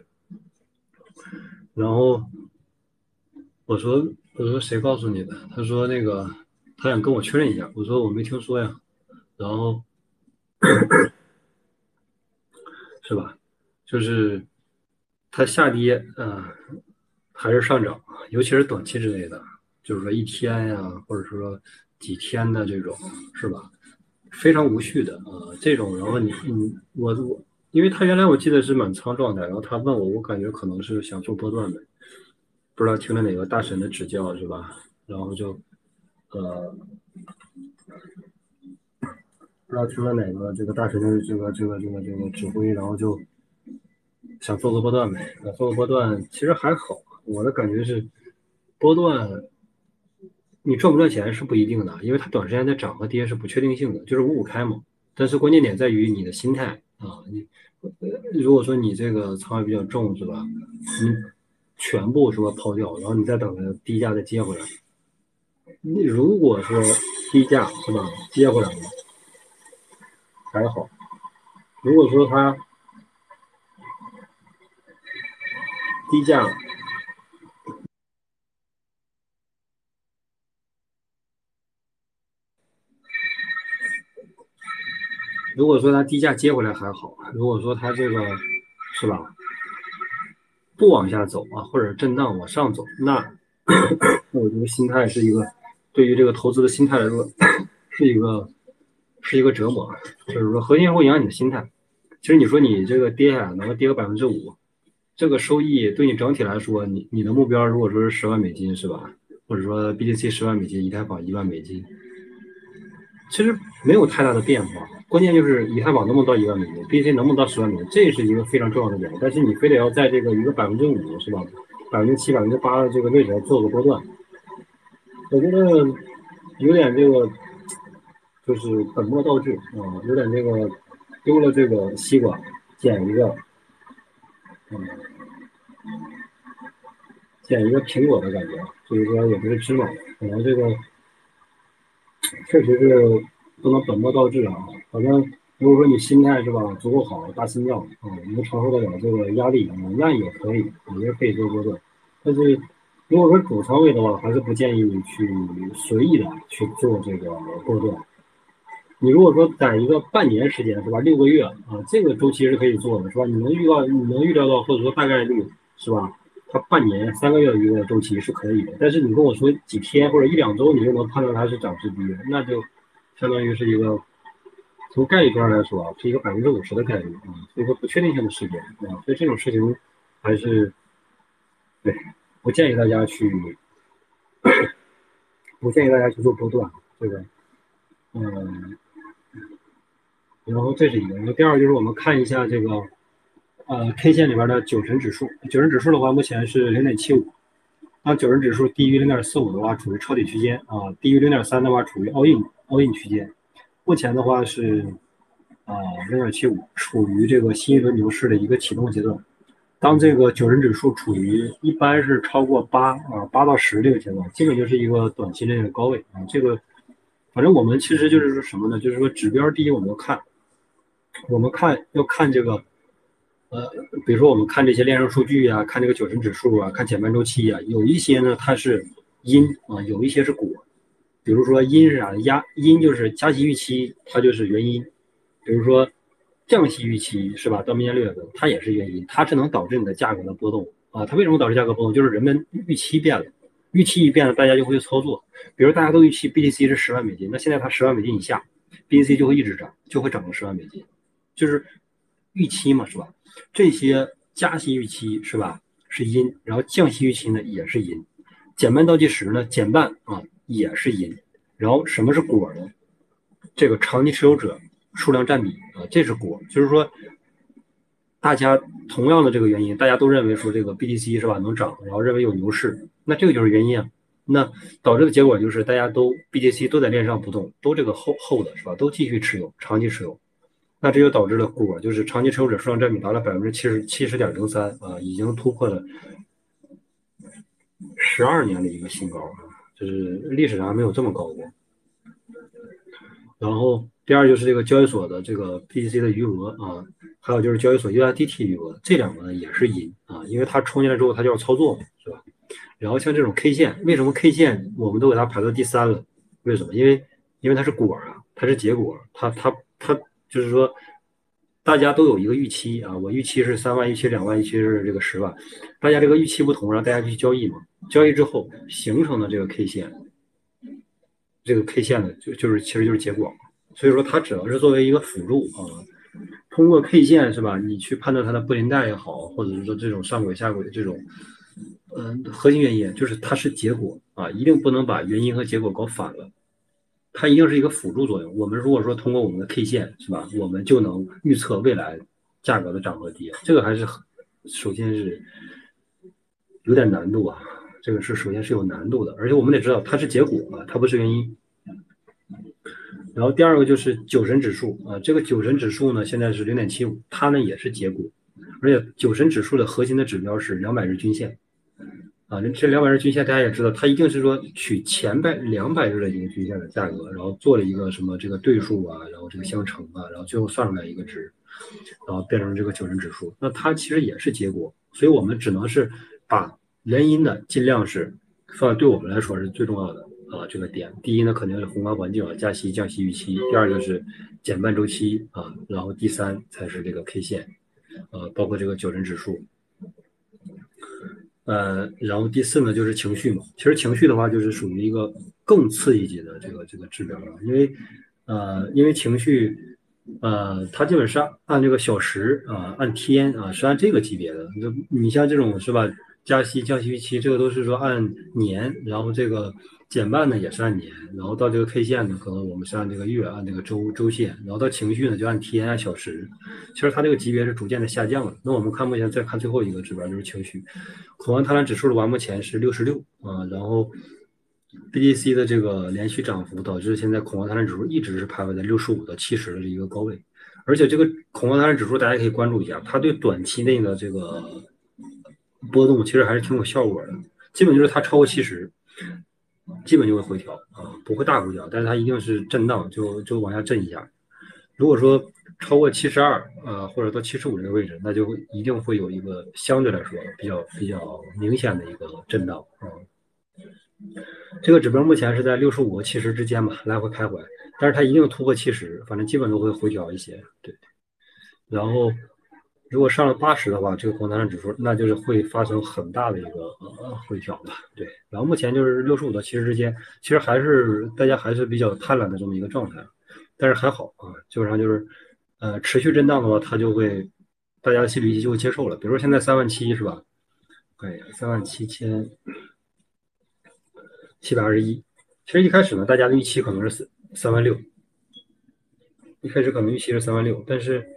然后我说我说谁告诉你的？他说那个他想跟我确认一下。我说我没听说呀。然后是吧？就是它下跌，呃，还是上涨，尤其是短期之内的，就是说一天呀，或者说几天的这种，是吧？非常无序的啊、呃，这种，然后你你我我，因为他原来我记得是满仓状态，然后他问我，我感觉可能是想做波段的，不知道听了哪个大神的指教是吧？然后就呃，不知道听了哪个这个大神的这个这个这个这个指挥，然后就想做个波段呗。做个波段其实还好，我的感觉是波段你赚不赚钱是不一定的，因为它短时间的涨和跌是不确定性的，就是五五开嘛。但是关键点在于你的心态啊，你如果说你这个仓位比较重是吧？你全部是吧抛掉，然后你再等着低价再接回来。你如果说低价是吧接回来了还好，如果说它低价如果说它低价接回来还好，如果说它这个是吧不往下走啊，或者震荡往上走，那那我觉得心态是一个对于这个投资的心态来说是一个是一个折磨，就是说核心会影响你的心态。其实你说你这个跌下来能够跌个百分之五，这个收益对你整体来说，你你的目标如果说是十万美金是吧？或者说 B T C 十万美金，以太坊一万美金，其实没有太大的变化。关键就是以太坊能不能到一万美金 ，B T C 能不能到十万美金，这是一个非常重要的点。但是你非得要在这个一个百分之五是吧？百分之七、百分之八的这个位置上做个波段，我觉得有点这个就是本末倒置啊，有点这个丢了这个西瓜捡一个，嗯，捡一个苹果的感觉，所以说也不是芝麻，可能这个确实是不能本末倒置啊。好像如果说你心态是吧足够好，大心脏啊，能承受得了这个压力啊，那也可以，也可以做波段。但是如果说主仓位的话，还是不建议你去随意的去做这个波段。你如果说在一个半年时间是吧，六个月啊，这个周期是可以做的，是吧？你能预到，你能预料到，或者说大概率是吧？它半年、三个月的一个周期是可以的。但是你跟我说几天或者一两周，你就能判断它是涨是跌，那就相当于是一个从概率上来说啊，是一个百分之五十的概率啊，是一个不确定性的事件啊。所以这种事情还是对，不建议大家去，不建议大家去做波段，这个嗯。然后这是一个，然后第二就是我们看一下这个，呃，K 线里边的九神指数。九神指数的话，目前是零点七五。当九神指数低于零点四五的话，处于抄底区间啊；低于零点三的话，处于 all in all in 区间。目前的话是啊零点七五，处于这个新一轮牛市的一个启动阶段。当这个九神指数处于一般是超过八啊八到十这个阶段，基本就是一个短期内的高位啊。这个反正我们其实就是说什么呢？就是说指标第一我们要看。我们看要看这个，呃，比如说我们看这些链上数据啊，看这个九神指数啊，看减半周期啊，有一些呢它是因啊，有一些是果。比如说因是啥？压因就是加息预期，它就是原因。比如说降息预期是吧？到明年六月份，它也是原因，它是能导致你的价格的波动啊。它为什么导致价格波动？就是人们预期变了，预期一变了，大家就会操作。比如大家都预期 B T C 是十万美金，那现在它十万美金以下 ，B T C 就会一直涨，就会涨到十万美金。就是预期嘛，是吧？这些加息预期是吧，是因，然后降息预期呢也是因，减半倒计时呢减半啊也是因，然后什么是果呢？这个长期持有者数量占比啊，这是果，就是说大家同样的这个原因，大家都认为说这个 B T C 是吧能涨，然后认为有牛市，那这个就是原因啊。那导致的结果就是大家都 B T C 都在链上不动，都这个后后的是吧，都继续持有，长期持有。那这就导致了果就是长期持有者数量占比达到百分之七十七十点零三啊，已经突破了十二年的一个新高啊，就是历史上还没有这么高过。然后第二就是这个交易所的这个 B T C 的余额啊，还有就是交易所 U S D T 余额，这两个呢也是因啊，因为它冲进来之后它就要操作嘛，是吧？然后像这种 K 线，为什么 K 线我们都给它排到第三了？为什么？因为因为它是果啊，它是结果，它它它就是说，大家都有一个预期啊，我预期是三万，预期两万，预期是这个十万，大家这个预期不同，让大家去交易嘛，交易之后形成的这个 K 线，这个 K 线呢就就是其实就是结果，所以说它只要是作为一个辅助啊，通过 K 线是吧，你去判断它的布林带也好，或者是说这种上轨下轨这种。嗯，核心原因就是它是结果啊，一定不能把原因和结果搞反了，它一定是一个辅助作用。我们如果说通过我们的 K 线是吧，我们就能预测未来价格的涨和跌，这个还是首先是有点难度啊，这个是首先是有难度的，而且我们得知道它是结果啊，它不是原因。然后第二个就是九神指数啊，这个九神指数呢现在是零点七五，它呢也是结果，而且九神指数的核心的指标是两百日均线。啊，这两百日均线大家也知道，它一定是说取前百两百日的一个均线的价格，然后做了一个什么这个对数啊，然后这个相乘啊，然后最后算出来一个值，然后变成这个九神指数。那它其实也是结果，所以我们只能是把原因呢尽量是放对我们来说是最重要的啊这个点。第一呢肯定是宏观环境啊，加息降息预期；第二就是减半周期啊，然后第三才是这个 K 线，呃，包括这个九神指数。呃，然后第四呢就是情绪嘛，其实情绪的话就是属于一个更次一级的这个这个指标了，因为呃因为情绪呃它基本上按这个小时啊、呃、按天啊、呃、是按这个级别的，就你像这种是吧加息降息预期这个都是说按年，然后这个减半呢也是按年，然后到这个 K 线呢可能我们是按这个月按这个周周线，然后到情绪呢就按天按小时，其实它这个级别是逐渐的下降的。那我们看目前再看最后一个指标就是情绪，恐慌贪婪指数的话目前是六十六啊，然后 B T C 的这个连续涨幅导致现在恐慌贪婪指数一直是徘徊在六十五到七十的一个高位，而且这个恐慌贪婪指数大家可以关注一下，它对短期内的这个波动其实还是挺有效果的，基本就是它超过七十，基本就会回调啊，不会大回调，但是它一定是震荡，就就往下震一下。如果说超过七十二啊，或者到七十五这个位置，那就会一定会有一个相对来说比较比较明显的一个震荡啊。这个指标目前是在六十五和七十之间吧，来回开怀，但是它一定突破七十，反正基本都会回调一些，对。然后如果上了八十的话，这个恐慌贪婪指数那就是会发生很大的一个呃回调了，对。然后目前就是六十五到七十之间，其实还是大家还是比较贪婪的这么一个状态，但是还好啊，基本上就是呃持续震荡的话，它就会大家的心理预期就会接受了。比如说现在三万七是吧？哎，三万七千七百二十一。其实一开始呢，大家的预期可能是三万六，一开始可能预期是三万六，但是。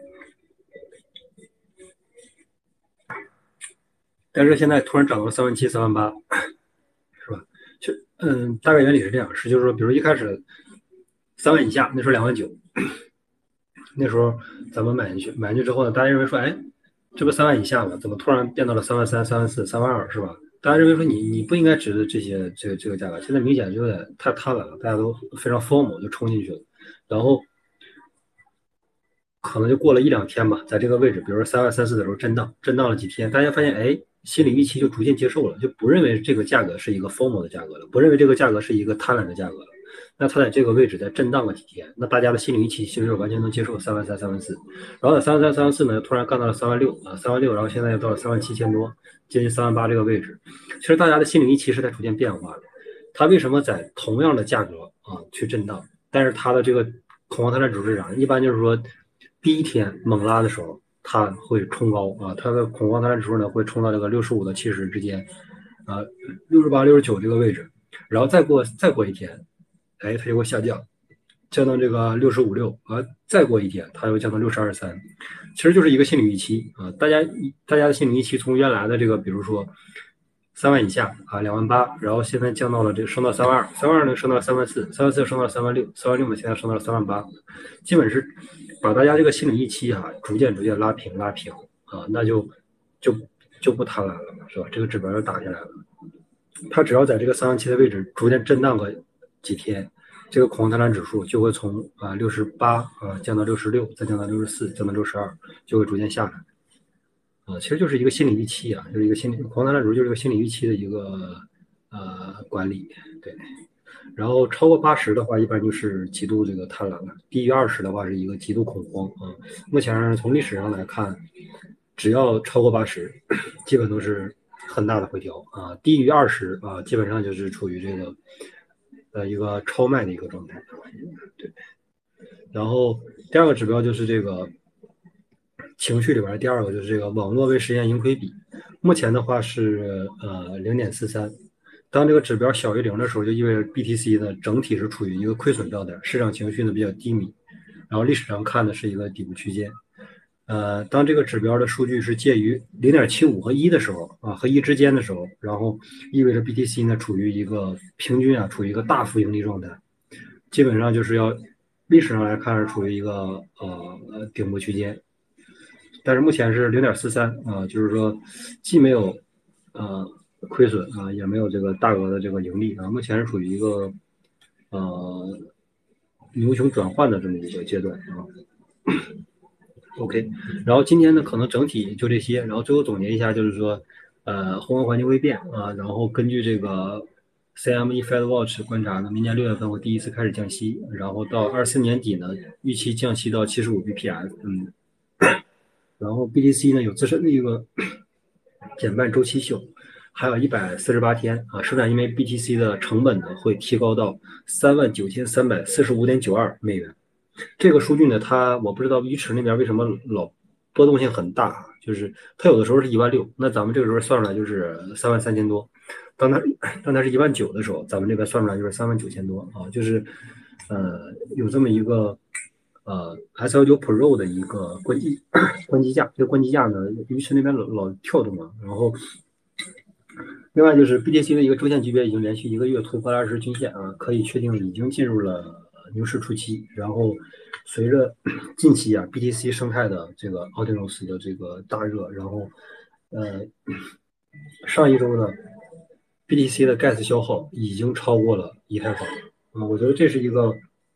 但是现在突然涨到了三万七、三万八，是吧？就嗯，大概原理是这样，是就是说，比如一开始三万以下，那时候两万九，那时候咱们买进去，买进去之后呢，大家认为说，哎，这不三万以下吗？怎么突然变到了三万三、三万四、三万二，是吧？大家认为说你你不应该值的这些这个这个价格，现在明显就有点太贪婪了，大家都非常 FOMO 就冲进去了，然后可能就过了一两天吧，在这个位置，比如说三万三四的时候震荡，震荡了几天，大家发现，哎。心理预期就逐渐接受了，就不认为这个价格是一个 FOMO 的价格了，不认为这个价格是一个贪婪的价格了。那它在这个位置再震荡了几天，那大家的心理预期其实完全能接受三万三、三万四，然后在三万三、三万四呢，突然干到了三万六啊，三万六，然后现在又到了三万七千多，接近三万八这个位置。其实大家的心理预期是在逐渐变化的。它为什么在同样的价格啊去震荡，但是它的这个恐慌贪婪指数是啥？一般就是说第一天猛拉的时候。它会冲高啊，它的恐慌贪婪指数呢会冲到这个六十五到七十之间，啊，六十八、六十九这个位置，然后再过再过一天，哎，它就会下降，降到这个六十五六啊，再过一天它又降到六十二三，其实就是一个心理预期啊，大家大家的心理预期从原来的这个比如说三万以下啊两万八，然后现在降到了这个升到三万二，三万二呢升到了三万四，三万四升到了三万六，三万六呢现在升到了三万八，基本是。把大家这个心理预期哈、啊，逐渐逐渐拉平拉平啊，那就就就不贪婪了，是吧？这个指标就打下来了。它只要在这个三万七的位置逐渐震荡个几天，这个恐慌贪婪指数就会从啊六十八啊降到六十六，再降到六十四，降到六十二，就会逐渐下来。啊，其实就是一个心理预期啊，就是一个心理恐慌贪婪指数就是一个心理预期的一个呃管理，对。然后超过八十的话，一般就是极度这个贪婪了；低于二十的话，是一个极度恐慌啊。目前从历史上来看，只要超过八十，基本都是很大的回调啊。低于二十啊，基本上就是处于这个呃一个超卖的一个状态。对。然后第二个指标就是这个情绪里边，第二个就是这个网络为实现盈亏比，目前的话是呃零点四三。当这个指标小于零的时候，就意味着 B T C 呢整体是处于一个亏损状态，市场情绪呢比较低迷，然后历史上看的是一个底部区间。呃，当这个指标的数据是介于零点七五和一的时候啊，和一之间的时候，然后意味着 B T C 呢处于一个平均啊，处于一个大幅盈利状态，基本上就是要历史上来看是处于一个呃顶部区间，但是目前是零点四三啊，就是说既没有呃。亏损啊，也没有这个大额的这个盈利啊，目前是处于一个呃牛熊转换的这么一个阶段啊。OK， 然后今天呢，可能整体就这些，然后最后总结一下，就是说，呃，宏观环境未变啊，然后根据这个 C M E Fed Watch 观察呢，明年六月份会第一次开始降息，然后到二四年底呢，预期降息到七十五 B P S， 嗯，然后 B T C 呢有自身的一个减半周期性。 还有一百四十八天啊，生产一枚 B T C 的成本呢会提高到三万九千三百四十五点九二美元。这个数据呢，它我不知道鱼池那边为什么老波动性很大，就是它有的时候是一万六，那咱们这个时候算出来就是三万三千多。当它当它是一万九的时候，咱们这边算出来就是三万九千多啊，就是呃有这么一个呃 S L 九 Pro 的一个关机关机价，这个关机价呢，鱼池那边老老跳动嘛，然后。另外就是 B T C 的一个周线级别已经连续一个月突破了二十均线啊，可以确定已经进入了牛市初期。然后随着近期啊 B T C 生态的这个奥丁罗斯的这个大热，然后呃上一周呢 B T C 的 gas 消耗已经超过了以太坊啊，我觉得这是一个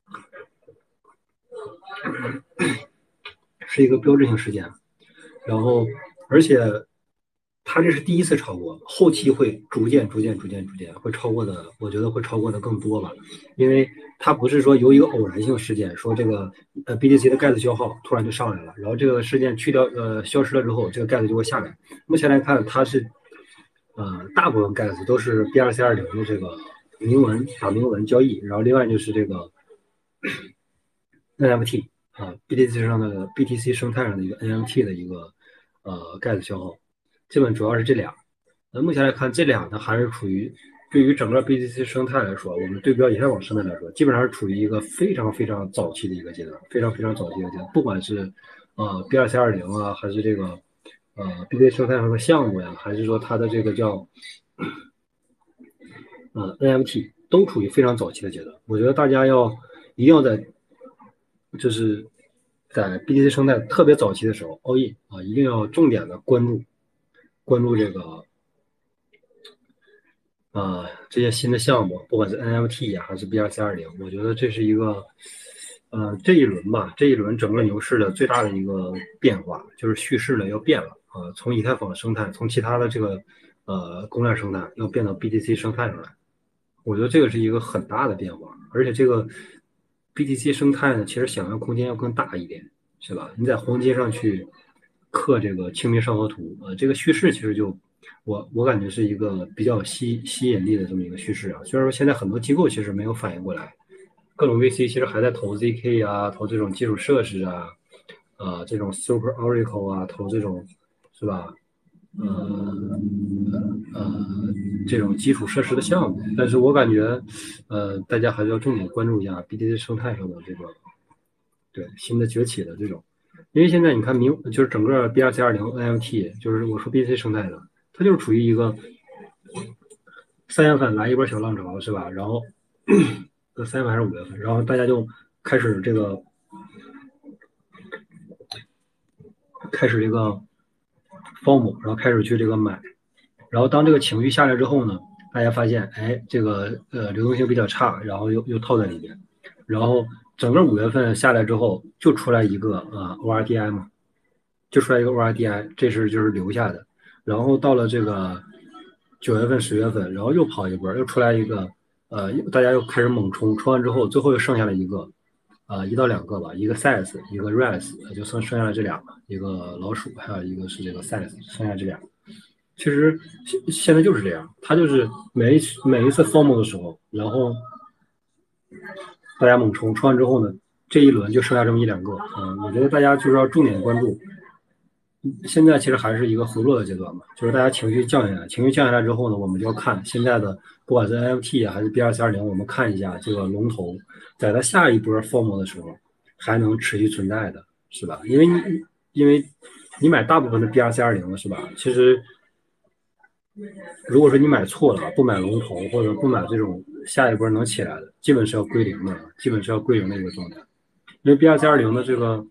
是一个标志性事件。然后而且它这是第一次超过，后期会逐渐、逐渐、逐渐、逐渐会超过的，我觉得会超过的更多吧，因为它不是说由一个偶然性事件，说这个呃 B T C 的盖子消耗突然就上来了，然后这个事件去掉呃消失了之后，这个盖子就会下来。目前来看，它是呃大部分盖子都是 B 二 C 二零的这个明文打明文交易，然后另外就是这个 N F T 啊 B T C 上的 B T C 生态上的一个 N F T 的一个呃盖子消耗。基本主要是这俩，那目前来看，这俩呢还是处于对于整个 B T C 生态来说，我们对标以太坊生态来说，基本上是处于一个非常非常早期的一个阶段，非常非常早期的阶段。不管是呃 B 二 C 二零啊，还是这个呃 B T C 生态上的项目呀，还是说它的这个叫呃 N F T， 都处于非常早期的阶段。我觉得大家要一定要在就是在 B T C 生态特别早期的时候 all in 啊，一定要重点的关注。关注这个啊、呃、这些新的项目，不管是 N F T 呀、啊、还是 B 二 C 二零，我觉得这是一个呃这一轮吧，这一轮整个牛市的最大的一个变化，就是叙事呢要变了啊、呃，从以太坊生态，从其他的这个呃公链生态要变到 B T C 生态上来，我觉得这个是一个很大的变化，而且这个 B T C 生态呢，其实想象空间要更大一点，是吧？你在黄金上去刻这个清明上河图，呃，这个叙事其实就我我感觉是一个比较吸吸引力的这么一个叙事啊。虽然说现在很多机构其实没有反应过来，各种 V C 其实还在投 Z K 啊，投这种基础设施啊，呃，这种 Super Oracle 啊，投这种是吧？呃呃，这种基础设施的项目，但是我感觉，呃，大家还是要重点关注一下 B T C 生态上的这个对新的崛起的这种。因为现在你看明就是整个 B 二 C 二零 N F T， 就是我说 B T C 生态的，它就是处于一个三月份来一波小浪潮，是吧？然后三月份还是五月份，然后大家就开始这个开始这个 F O M， 然后开始去这个买，然后当这个情绪下来之后呢，大家发现，哎，这个呃流动性比较差，然后又又套在里边，然后整个五月份下来之后，就出来一个啊、呃、O R D I 嘛。就出来一个 O R D I， 这是就是留下的，然后到了这个九月份、十月份，然后又跑一波，又出来一个，呃，大家又开始猛冲，冲完之后，最后又剩下了一个，呃，一到两个吧，一个 S A S， 一个 R A S， 就剩剩下了这俩了，一个老鼠，还有一个是这个 S A S， 剩下这俩。其实现现在就是这样，它就是每一次每一次 F O M 的时候，然后大家猛冲，冲完之后呢，这一轮就剩下这么一两个，嗯，我觉得大家就是要重点关注。现在其实还是一个回落的阶段嘛，就是大家情绪降下来，情绪降下来之后呢，我们就要看现在的不管是 N F T 啊还是 B 二 C 二零，我们看一下这个龙头在它下一波 F O M 的时候还能持续存在的，是吧？因为你因为你买大部分的 B 二 C 二零了，是吧？其实如果说你买错了，不买龙头或者不买这种下一波能起来的，基本是要归零的，基本是要归零的一个状态。因为 B 二 C 二零的这个。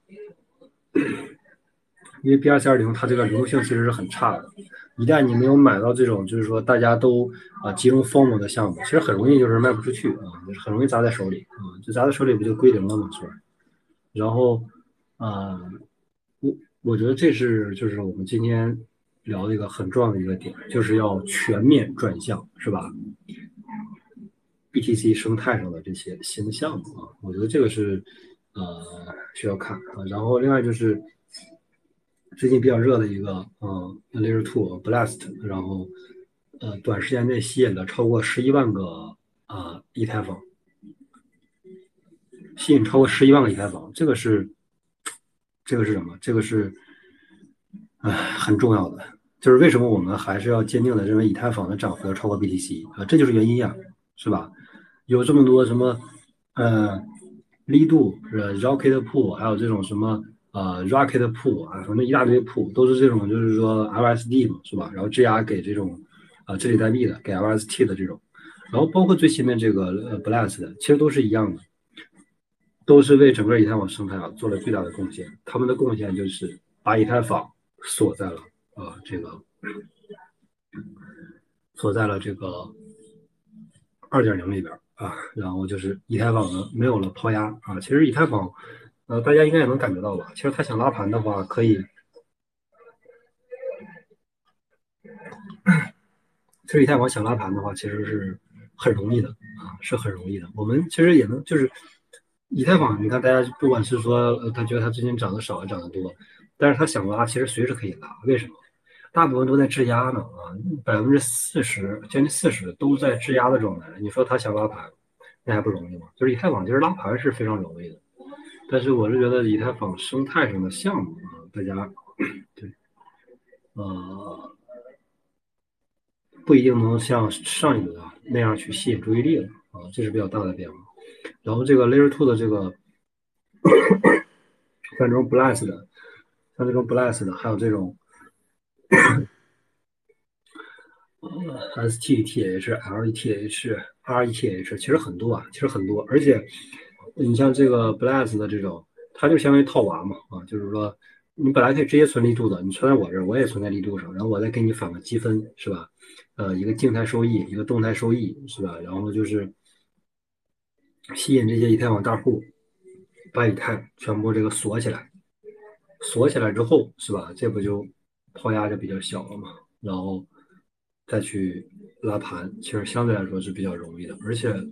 因为 B 二 C 二零它这个流动性其实是很差的，一旦你没有买到这种就是说大家都啊、呃、集中 F O M 的项目，其实很容易就是卖不出去啊，就是很容易砸在手里啊，就砸在手里不就归零了吗？是吧？然后啊、呃，我我觉得这是就是我们今天聊的一个很重要的一个点，就是要全面转向，是吧？B T C 生态上的这些新的项目啊，我觉得这个是呃需要看啊。然后另外就是最近比较热的一个嗯 Layer Two Blast，然后呃短时间内吸引了超过十一万个啊、呃、以太坊，吸引超过十一万个以太坊，这个是这个是什么？这个是唉很重要的。就是为什么我们还是要坚定的认为以太坊的涨幅要超过 B T C 啊？这就是原因呀，是吧？有这么多什么呃 Lido 是 Rocket Pool，还有这种什么呃 Rocket Pool 啊，反正一大堆 pool 都是这种就是说 L S D 嘛，是吧？然后质押给这种啊、呃、治理代币的，给 L S T 的这种，然后包括最新的这个呃 Blast 的，其实都是一样的，都是为整个以太坊生态啊做了巨大的贡献。他们的贡献就是把以太坊锁在了啊、呃、这个锁在了这个二点零里边啊，然后就是以太坊呢没有了抛压啊。其实以太坊，呃，大家应该也能感觉到吧？其实它想拉盘的话，可以，其实以太坊想拉盘的话，其实是很容易的啊，是很容易的。我们其实也能就是以太坊，你看大家不管是说呃，他觉得它最近涨得少，涨得多，但是他想拉，其实随时可以拉。为什么？大部分都在质押呢啊，百分之四十将近四十都在质押的状态。你说他想拉盘，那还不容易吗？就是以太坊其实拉盘是非常容易的。但是我是觉得以太坊生态上的项目啊，大家对呃不一定能像上一个那样去吸引注意力了啊，这是比较大的变化。然后这个 Layer Two 的这个像这种 Blast 的，像这种 Blast 的，还有这种呃 S T E T H、L E T H、R E T H，其实很多啊，其实很多，而且你像这个 Blast 的这种，它就相当于套娃嘛啊，就是说你本来可以直接存力度的，你存在我这儿，我也存在力度上，然后我再给你返个积分，是吧？呃，一个静态收益，一个动态收益，是吧？然后就是吸引这些以太坊大户把以太全部这个锁起来，锁起来之后，是吧？这不就抛压就比较小了嘛？然后再去拉盘，其实相对来说是比较容易的，而且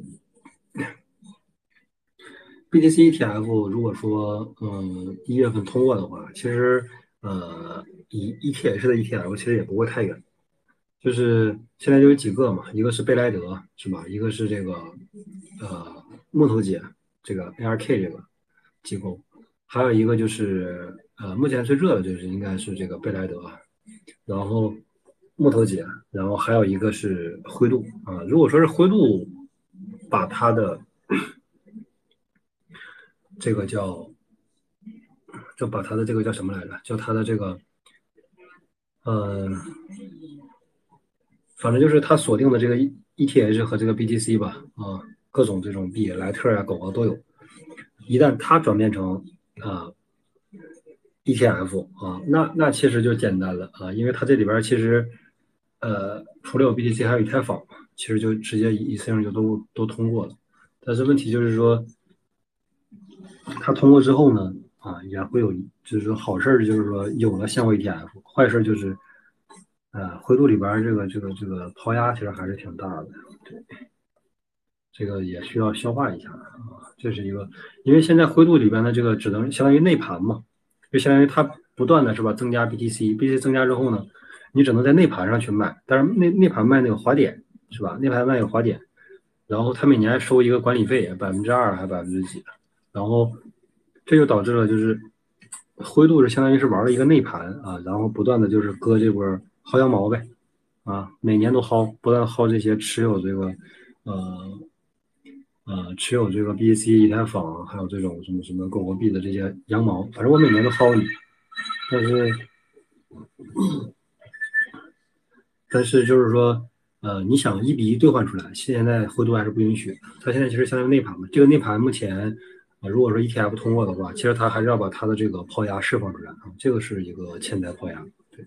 B T C E T F 如果说嗯一月份通过的话，其实呃以 E T H 的 E T F 其实也不会太远，就是现在就有几个嘛，一个是贝莱德是吧？一个是这个呃木头姐这个 A R K 这个机构，还有一个就是呃目前最热的就是应该是这个贝莱德，然后木头姐，然后还有一个是灰度啊。如果说是灰度把它的这个叫就把它的这个叫什么来着？叫它的这个呃，反正就是它锁定的这个 E T H 和这个 B T C 吧啊，各种这种币，莱特啊、狗啊都有。一旦它转变成啊 E T F 啊，那那其实就简单了啊，因为它这里边其实呃除了有 B T C 还有以太坊，其实就直接一次性就都都通过了。但是问题就是说，它通过之后呢，啊也会有就是说好事儿，就是说有了现货 E T F，坏事就是呃灰度里边这个这个这个抛压其实还是挺大的，对，这个也需要消化一下啊，这是一个，因为现在灰度里边的这个只能相当于内盘嘛。就相当于它不断的是吧增加 B T C，B T C 增加之后呢，你只能在内盘上去卖，但是内内盘卖那个滑点是吧？内盘卖有滑点，然后它每年还收一个管理费，百分之二还百分之几，然后这就导致了就是灰度是相当于是玩了一个内盘啊，然后不断的就是割这波薅羊毛呗啊，每年都薅，不断薅这些持有这个呃呃，持有这个 B T C、以太坊，还有这种什么什么狗狗币的这些羊毛，反正我每年都薅你，但是但是就是说，呃，你想一比一兑换出来，现在灰度还是不允许。它现在其实相当于内盘嘛，这个内盘目前，呃，如果说 E T F 通过的话，其实它还是要把它的这个抛压释放出来啊，这个是一个潜在抛压。对，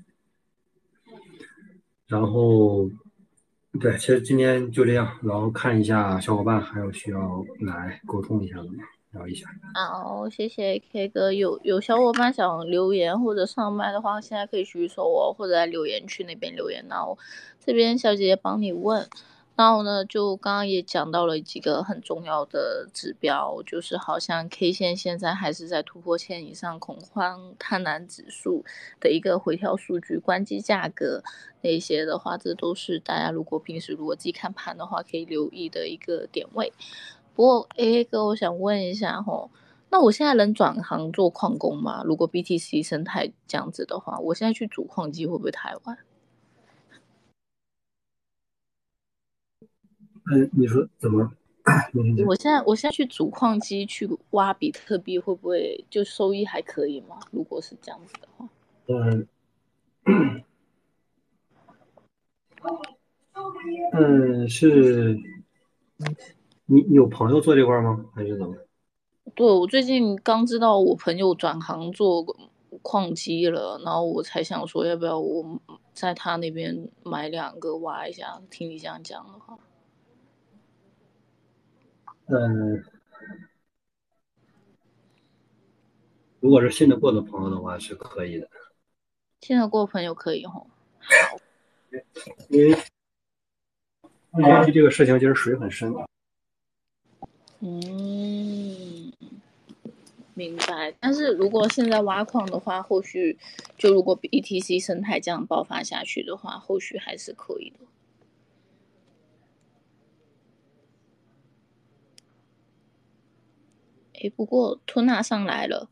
然后对，其实今天就这样，然后看一下小伙伴还有需要来沟通一下的吗？聊一下。 好，谢谢 K 哥。有有小伙伴想留言或者上麦的话，现在可以举手哦，或者在留言区那边留言。那我这边小姐姐帮你问。 然后呢，就刚刚也讲到了几个很重要的指标，就是好像 K 线现在还是在突破线以上，恐慌贪婪指数的一个回调数据，关机价格那些的话，这都是大家如果平时如果自己看盘的话，可以留意的一个点位。不过 A A 哥，我想问一下吼，那我现在能转行做矿工吗？如果 B T C 生态这样子的话，我现在去组矿机会不会太晚？ 嗯，你说怎么？ 我现在我现在去组矿机去挖比特币，会不会就收益还可以吗？如果是这样子的话， 嗯嗯，是你有朋友做这块吗？还是怎么？ 对，我最近刚知道我朋友转行做矿机了，然后我才想说要不要我在他那边买两个挖一下。听你这样讲的话， 嗯，如果是信得过的朋友的话，是可以的。 信得过朋友可以吼。好， 因为连续这个事情就是水很深。 嗯，明白。但是如果现在挖矿的话，后续就如果 B T C 生态这样爆发下去的话，后续还是可以的。诶，不过吞纳上来了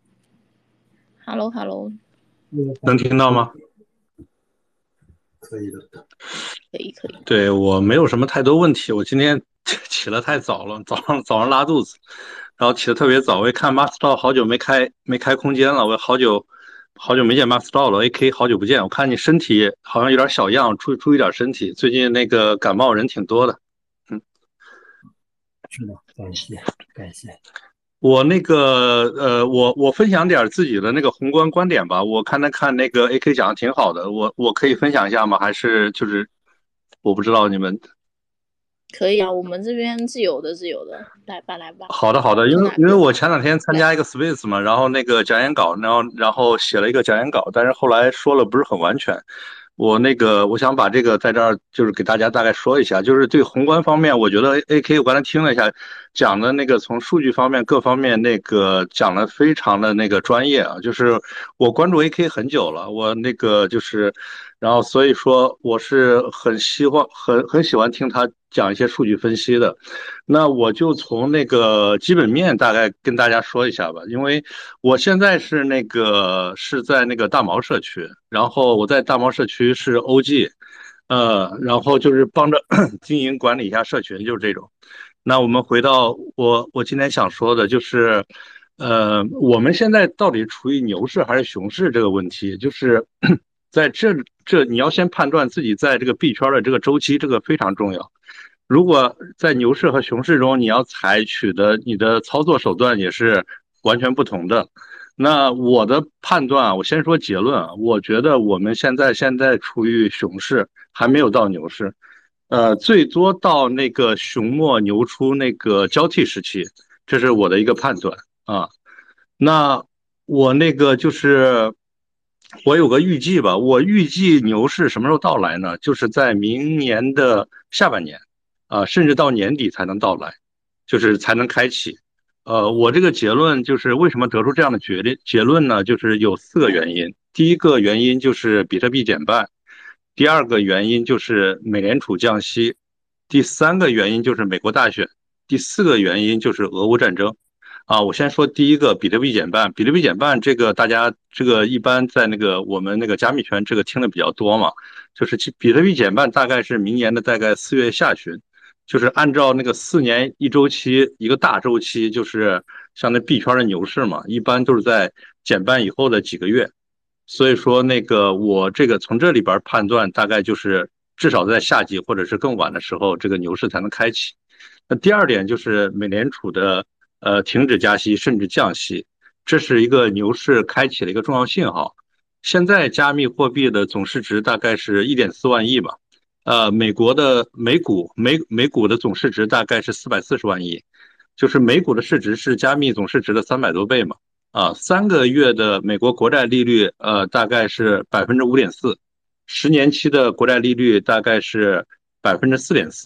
，Hello Hello， 能听到吗？ 可以的。 可以可以。 对，我没有什么太多问题，我今天起得太早了，早上早上拉肚子，然后起得特别早。我一看 Master 好久没开没开空间了，我好久好久没见 Master 了，A K 好久不见。我看你身体好像有点小恙，注注意点身体，最近那个感冒人挺多的。嗯， 是的，感谢感谢。 我那个呃，我我分享点自己的那个宏观观点吧。我看他看那个 A K 讲的挺好的，我我可以分享一下吗？还是就是我不知道你们。 可以啊，我们这边自由的自由的，来吧来吧。 好的，好的，因为因为从哪边？ 我前两天参加一个 Space 嘛，然后那个讲演稿，然后然后写了一个讲演稿，但是后来说了不是很完全。我那个我想把这个在这儿就是给大家大概说一下，就是对宏观方面，我觉得 A K 我刚才听了一下讲的那个从数据方面各方面那个讲的非常的那个专业啊，就是我关注 A K 很久了，我那个就是，然后所以说我是很希望很很喜欢听他讲一些数据分析的。那我就从那个基本面大概跟大家说一下吧，因为我现在是那个是在那个大毛社区，然后我在大毛社区是 O G，呃，然后就是帮着经营管理一下社群，就是这种。那我们回到我我今天想说的就是，呃，我们现在到底处于牛市还是熊市这个问题，就是在这这你要先判断自己在这个币圈的这个周期，这个非常重要。如果在牛市和熊市中，你要采取的你的操作手段也是完全不同的。那我的判断啊，我先说结论啊，我觉得我们现在现在处于熊市，还没有到牛市，呃，最多到那个熊末牛初那个交替时期，这是我的一个判断啊。那我那个就是我有个预计吧，我预计牛市什么时候到来呢？就是在明年的下半年。啊，甚至到年底才能到来，就是才能开启。呃，我这个结论就是为什么得出这样的结论结论呢？就是有四个原因。第一个原因就是比特币减半，第二个原因就是美联储降息，第三个原因就是美国大选，第四个原因就是俄乌战争。啊，我先说第一个，比特币减半。比特币减半这个大家这个一般在那个我们那个加密圈这个听的比较多嘛，就是其比特币减半大概是明年的大概四月下旬。就是按照那个四年一周期一个大周期，就是像那币圈的牛市嘛，一般都是在减半以后的几个月。所以说那个我这个从这里边判断，大概就是至少在夏季或者是更晚的时候，这个牛市才能开启。那第二点就是美联储的呃停止加息甚至降息，这是一个牛市开启的一个重要信号。现在加密货币的总市值大概是一点四万亿吧。呃，美国的美股美美股的总市值大概是四百四十万亿，就是美股的市值是加密总市值的三百多倍嘛。啊，三个月的美国国债利率呃大概是百分之五点四，十年期的国债利率大概是百分之四点四。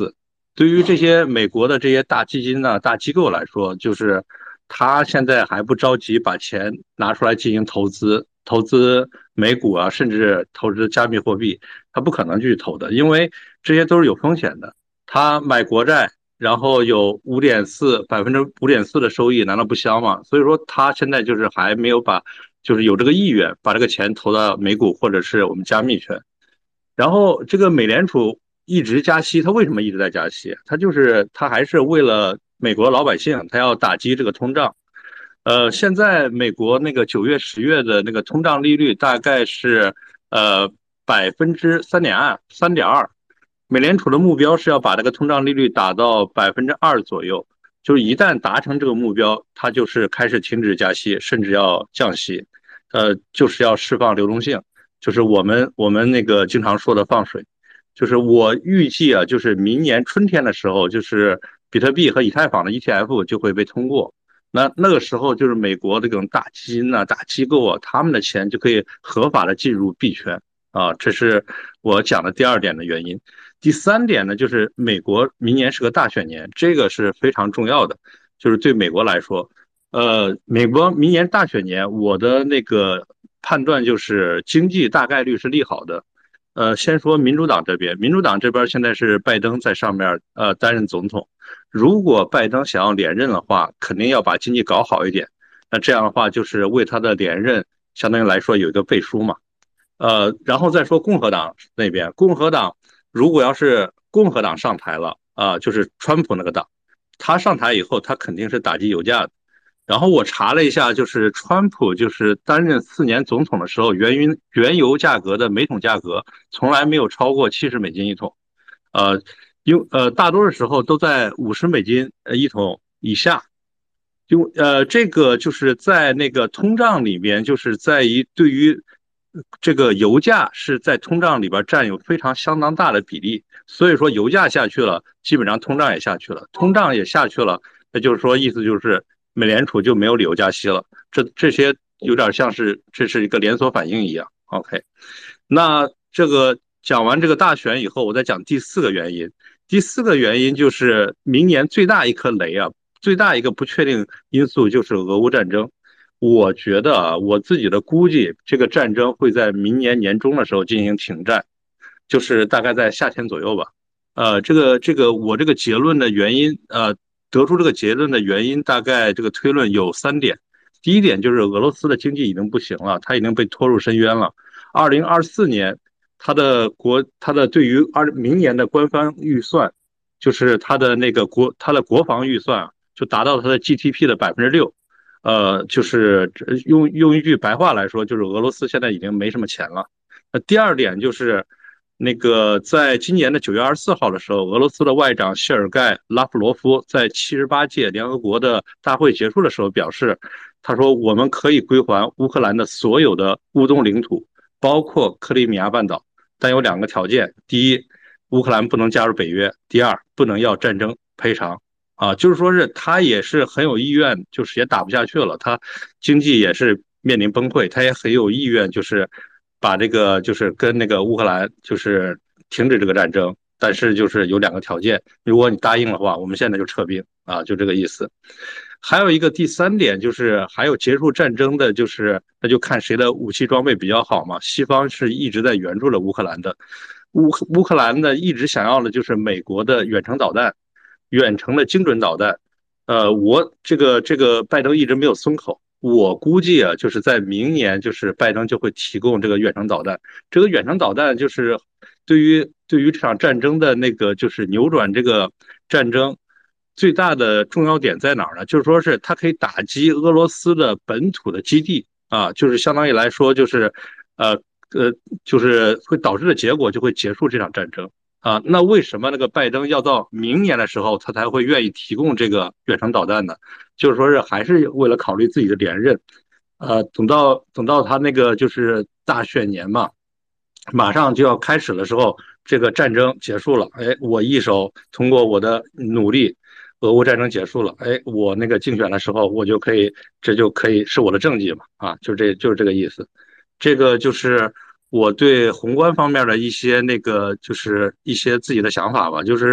对于这些美国的这些大基金呢、大机构来说，就是他现在还不着急把钱拿出来进行投资，投资美股啊，甚至投资加密货币，他不可能去投的，因为这些都是有风险的。他买国债，然后有五点四百分之五点四的收益，难道不香吗？所以说他现在就是还没有把，就是有这个意愿把这个钱投到美股或者是我们加密圈。然后这个美联储一直加息，它为什么一直在加息？它就是它还是为了美国老百姓，它要打击这个通胀。呃，现在美国那个九月、十月的那个通胀利率大概是呃百分之三点二、三点二。美联储的目标是要把这个通胀利率打到百分之二左右。就是一旦达成这个目标，它就是开始停止加息，甚至要降息。呃，就是要释放流动性。就是我们我们那个经常说的放水，就是我预计啊，就是明年春天的时候，就是比特币和以太坊的 E T F 就会被通过。那那个时候，就是美国这种大基金啊、大机构啊，他们的钱就可以合法的进入币圈啊。这是我讲的第二点的原因。第三点呢，就是美国明年是个大选年，这个是非常重要的，就是对美国来说。呃，美国明年大选年，我的那个判断就是经济大概率是利好的。呃，先说民主党这边，民主党这边现在是拜登在上面呃担任总统。如果拜登想要连任的话，肯定要把经济搞好一点。那这样的话，就是为他的连任相当于来说有一个背书嘛。呃，然后再说共和党那边，共和党如果要是共和党上台了啊、呃，就是川普那个党，他上台以后，他肯定是打击油价的。然后我查了一下，就是川普就是担任四年总统的时候，原油原油价格的每桶价格从来没有超过七十美金一桶，呃，因呃大多数时候都在五十美金呃一桶以下。就呃这个就是在那个通胀里边，就是在于对于这个油价是在通胀里边占有非常相当大的比例，所以说油价下去了，基本上通胀也下去了，通胀也下去了，那就是说意思就是美联储就没有理由加息了。这这些有点像是这是一个连锁反应一样。OK，那这个讲完这个大选以后，我再讲第四个原因。第四个原因就是明年最大一颗雷啊，最大一个不确定因素就是俄乌战争。我觉得啊，我自己的估计，这个战争会在明年年中的时候进行停战，就是大概在夏天左右吧。呃，这个这个我这个结论的原因，呃，得出这个结论的原因，大概这个推论有三点。第一点就是俄罗斯的经济已经不行了，它已经被拖入深渊了。二零二四年，它的国它的对于二明年的官方预算，就是它的那个国它的国防预算就达到它的 G D P 的百分之六。呃，就是用用一句白话来说，就是俄罗斯现在已经没什么钱了。那第二点就是那个在今年的九月二十四号的时候，俄罗斯的外长谢尔盖·拉夫罗夫在七十八届联合国的大会结束的时候表示，他说我们可以归还乌克兰的所有的乌东领土，包括克里米亚半岛，但有两个条件：第一，乌克兰不能加入北约；第二，不能要战争赔偿。啊，就是说是他也是很有意愿，就是也打不下去了，他经济也是面临崩溃，他也很有意愿，就是把这个就是跟那个乌克兰就是停止这个战争，但是就是有两个条件，如果你答应的话，我们现在就撤兵啊，就这个意思。还有一个第三点就是还有结束战争的，就是那就看谁的武器装备比较好嘛。西方是一直在援助了乌克兰的，乌乌克兰呢一直想要的就是美国的远程导弹。远程的精准导弹，呃，我这个这个拜登一直没有松口，我估计啊，就是在明年，就是拜登就会提供这个远程导弹。这个远程导弹就是对于对于这场战争的那个就是扭转这个战争最大的重要点在哪儿呢？就是说是它可以打击俄罗斯的本土的基地啊，就是相当于来说就是呃呃就是会导致的结果就会结束这场战争。啊，那为什么那个拜登要到明年的时候他才会愿意提供这个远程导弹呢？就是说是还是为了考虑自己的连任。呃，等到等到他那个就是大选年嘛，马上就要开始的时候，这个战争结束了，哎，我一手通过我的努力，俄乌战争结束了，哎，我那个竞选的时候我就可以，这就可以是我的政绩嘛，啊，就这就是这个意思。这个就是我对宏观方面的一些那个就是一些自己的想法吧，就是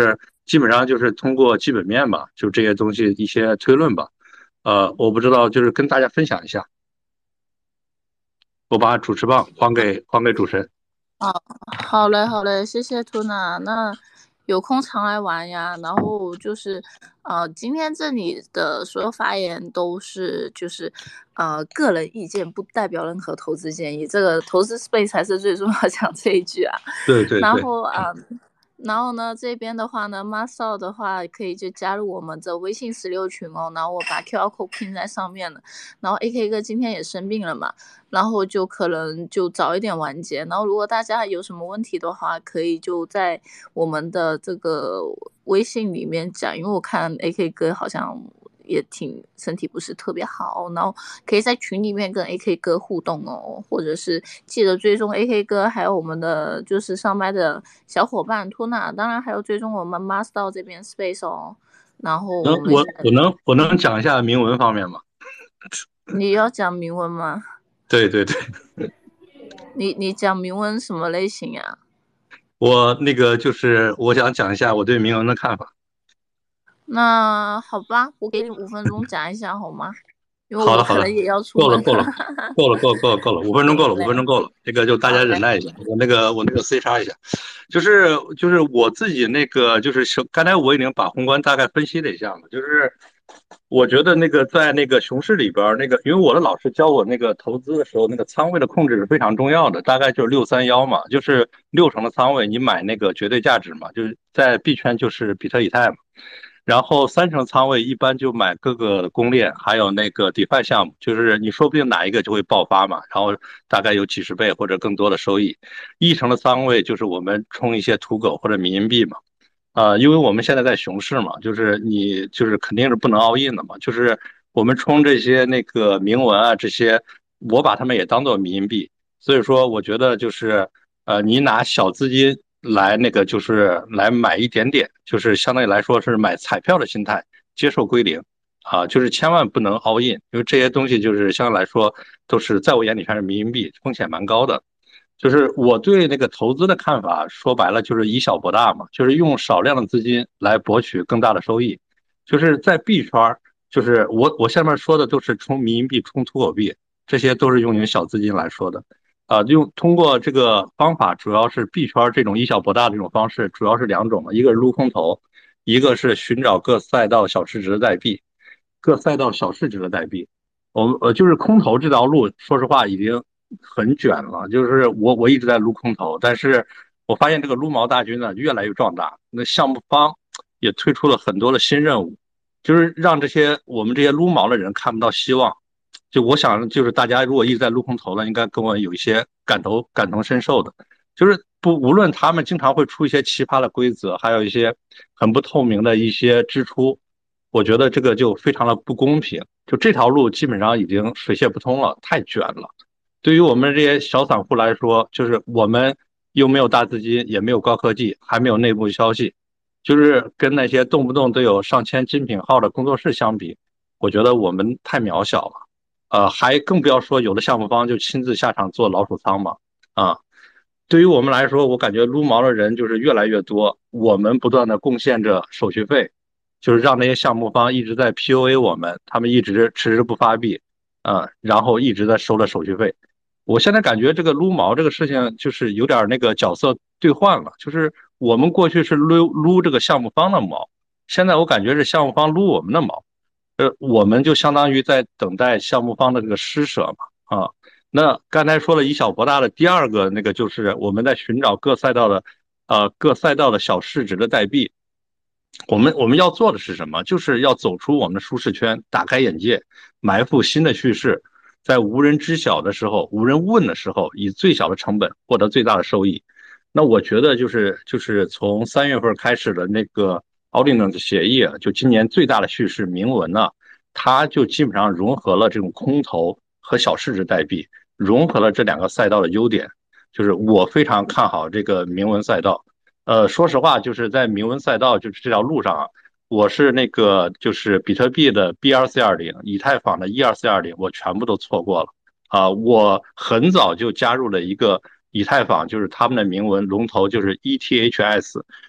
基本上就是通过基本面吧，就这些东西一些推论吧。呃，我不知道，就是跟大家分享一下。我把主持棒还给还给主持人。 啊，好嘞，好嘞，谢谢图娜。那有空常来玩呀。然后就是，呃，今天这里的所有发言都是就是，呃，个人意见，不代表任何投资建议。这个投资 space 才是最重要，讲这一句啊。 对对对。 然后啊。嗯然后呢，这边的话呢 ，Marcel 的话可以就加入我们的微信十六群哦。然后我把 Q R code 拼在上面了。然后 A K 哥今天也生病了嘛，然后就可能就早一点完结。然后如果大家有什么问题的话，可以就在我们的这个微信里面讲，因为我看 A K 哥好像也挺身体不是特别好，然后可以在群里面跟 A K 哥互动哦，或者是记得追踪 A K 哥，还有我们的就是上麦的小伙伴托娜，当然还有追踪我们 Master 这边 Space 哦。然后能我们我我能我能讲一下铭文方面吗？ 你要讲铭文吗？ 对对对。 你你讲铭文什么类型啊？ 我那个就是我想讲一下我对铭文的看法。 那好吧，我给你五分钟讲一下好吗？因为好了好了， 我可能也要出门。 够了够了够了够了够了够了，五分钟够了，五分钟够了，这个就大家忍耐一下，我那个我那个 C 叉一下，就是就是我自己那个就是刚才我已经把宏观大概分析了一下嘛，就是我觉得那个在那个熊市里边那个，因为我的老师教我那个投资的时候，那个仓位的控制是非常重要的，大概就是六三幺嘛，就是六成的仓位你买那个绝对价值嘛，就是在币圈就是比特以太嘛。然后三成仓位一般就买各个公链，还有那个 DeFi 项目，就是你说不定哪一个就会爆发嘛，然后大概有几十倍或者更多的收益。一成的仓位就是我们冲一些土狗或者民营币嘛，呃，因为我们现在在熊市嘛，就是你就是肯定是不能 all in 的嘛，就是我们冲这些那个铭文啊这些，我把它们也当做民营币，所以说我觉得就是呃，你拿小资金来那个就是来买一点点，就是相当于来说是买彩票的心态，接受归零啊，就是千万不能 all in，因为这些东西就是相对来说都是在我眼里看是民营币，风险蛮高的。就是我对那个投资的看法，说白了就是以小博大嘛，就是用少量的资金来博取更大的收益。就是在币圈，就是我我下面说的都是冲民营币、冲土狗币，这些都是用于小资金来说的。啊，用通过这个方法，主要是币圈这种以小博大的这种方式，主要是两种，一个是撸空头，一个是寻找各赛道小市值的代币，各赛道小市值的代币。我们呃就是空头这条路，说实话已经很卷了。就是我我一直在撸空头，但是我发现这个撸毛大军呢越来越壮大，那项目方也推出了很多的新任务，就是让这些我们这些撸毛的人看不到希望。就我想，就是大家如果一直在撸空头了，应该跟我有一些感同感同身受的，就是不无论他们经常会出一些奇葩的规则，还有一些很不透明的一些支出，我觉得这个就非常的不公平。就这条路基本上已经水泄不通了，太卷了。对于我们这些小散户来说，就是我们又没有大资金，也没有高科技，还没有内部消息，就是跟那些动不动都有上千精品号的工作室相比，我觉得我们太渺小了。呃，还更不要说有的项目方就亲自下场做老鼠仓嘛。啊，对于我们来说，我感觉撸毛的人就是越来越多，我们不断的贡献着手续费，就是让那些项目方一直在 P U A 我们，他们一直迟迟不发币，啊，然后一直在收了手续费。我现在感觉这个撸毛这个事情就是有点那个角色兑换了，就是我们过去是撸撸这个项目方的毛，现在我感觉是项目方撸我们的毛。呃，我们就相当于在等待项目方的这个施舍嘛，啊，那刚才说了以小博大的第二个那个就是我们在寻找各赛道的，呃，各赛道的小市值的代币。我们我们要做的是什么？就是要走出我们的舒适圈，打开眼界，埋伏新的叙事，在无人知晓的时候、无人问的时候，以最小的成本获得最大的收益。那我觉得就是就是从三月份开始的那个 Ordinance 协议啊，就今年最大的叙事铭文呢，它就基本上融合了这种空头和小市值代币，融合了这两个赛道的优点，就是我非常看好这个铭文赛道。呃，说实话，就是在铭文赛道就是这条路上啊，我是那个就是比特币的 B 二四二零，以太坊的一二四二零，我全部都错过了啊。我很早就加入了一个以太坊，就是他们的铭文龙头就是 E T H S，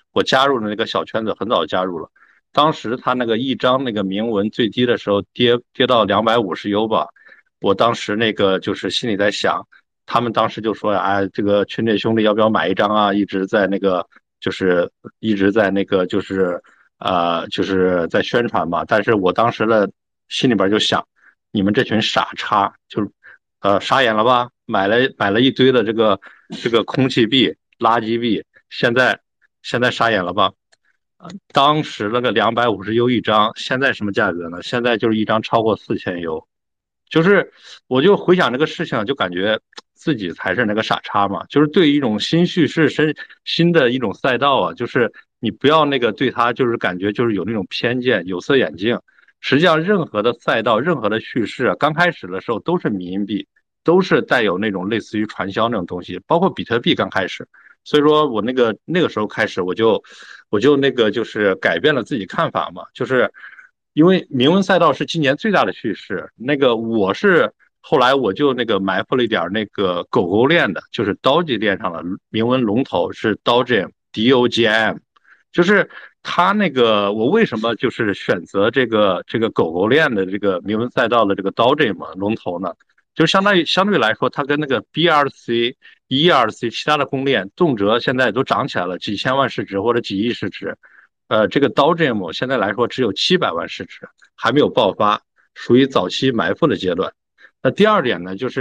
我加入了那个小圈子，很早加入了。当时他那个一张那个铭文最低的时候跌跌到两百五十 U 吧，我当时那个就是心里在想，他们当时就说呀，哎，这个群内兄弟要不要买一张啊？一直在那个就是一直在那个就是呃就是在宣传嘛。但是我当时的心里边就想，你们这群傻叉，就是呃傻眼了吧？买了买了一堆的这个这个空气币、垃圾币，现在现在傻眼了吧？当时那个两百五十 U 一张，现在什么价格呢？现在就是一张超过四千 U。就是我就回想这个事情，就感觉自己才是那个傻叉嘛。就是对于一种新叙事、新新的一种赛道啊，就是你不要那个对它就是感觉就是有那种偏见、有色眼镜。实际上，任何的赛道、任何的叙事啊，刚开始的时候都是民币，都是带有那种类似于传销那种东西，包括比特币刚开始。所以说我那个那个时候开始，我就我就那个就是改变了自己看法嘛，就是因为铭文赛道是今年最大的趋势。那个我是后来我就那个埋伏了一点那个狗狗链的，就是刀 o 链上的铭文龙头是 Dogem D O G M， 就是它那个我为什么就是选择这个这个狗狗链的这个铭文赛道的这个 Dogem 龙头呢？就相当于相对来说，它跟那个 B R C、E R C 其他的公链，动辄现在都涨起来了，几千万市值或者几亿市值。呃，这个 Dogem 现在来说只有七百万市值，还没有爆发，属于早期埋伏的阶段。那第二点呢，就是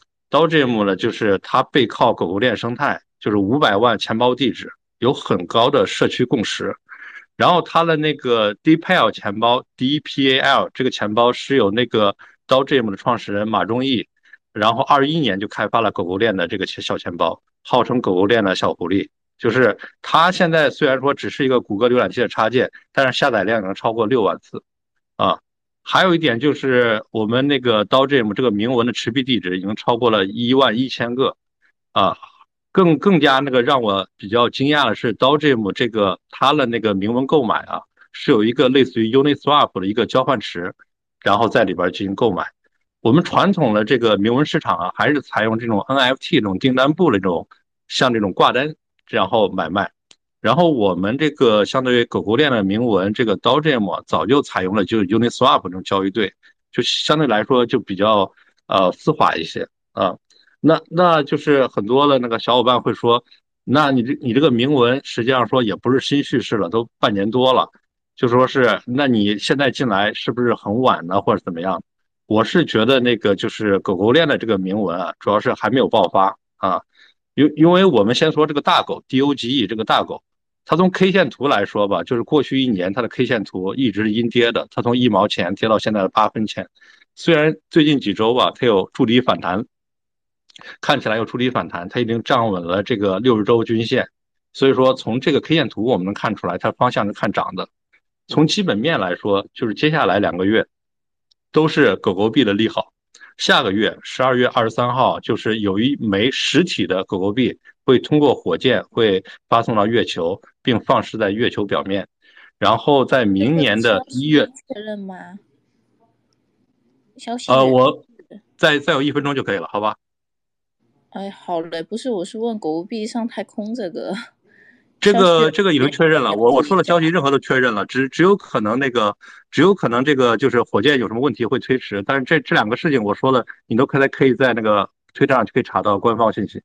Dogem 呢，就是它背靠狗狗链生态，就是五百万钱包地址，有很高的社区共识。然后它的那个 D P A L 钱包 D P A L 这个钱包是有那个 Dogem 的创始人马忠义，然后二一年就开发了狗狗链的这个小钱包，号称狗狗链的小狐狸。就是它现在虽然说只是一个谷歌浏览器的插件，但是下载量能超过六万次啊。还有一点就是我们那个 Dogem 这个铭文的持币地址已经超过了一万一千个啊。更更加那个让我比较惊讶的是 Dogem 这个它的那个铭文购买啊，是有一个类似于 Uniswap 的一个交换池，然后在里边进行购买。我们传统的这个铭文市场啊，还是采用这种 N F T 这种订单簿的这种像这种挂单然后买卖。然后我们这个相对于狗狗链的铭文，这个 Dogem 早就采用了就是 Uniswap 这种交易对，就相对来说就比较呃丝滑一些啊。那那就是很多的那个小伙伴会说，那你这你这个铭文实际上说也不是新叙事了，都半年多了，就说是那你现在进来是不是很晚呢，或者怎么样？我是觉得那个就是狗狗链的这个铭文啊，主要是还没有爆发啊。因因为我们先说这个大狗 D O G E 这个大狗，它从 K 线图来说吧，就是过去一年它的 K 线图一直阴跌的，它从一毛钱跌到现在的八分钱。虽然最近几周吧，它有筑底反弹，看起来有筑底反弹，它已经站稳了这个六十周均线。所以说从这个 K 线图我们能看出来，它方向是看涨的。从基本面来说，就是接下来两个月都是狗狗币的利好。下个月十二月二十三号，就是有一枚实体的狗狗币会通过火箭会发送到月球，并放置在月球表面。然后在明年的一月确认吗？消息呃，我再再有一分钟就可以了，好吧？ 哎，好嘞，不是，我是问狗币上太空这个。 这个这个已经确认了，我我说的消息任何都确认了，只只有可能那个只有可能这个就是火箭有什么问题会推迟，但是这这两个事情我说的，你都可以可以在那个推特上就可以查到官方信息。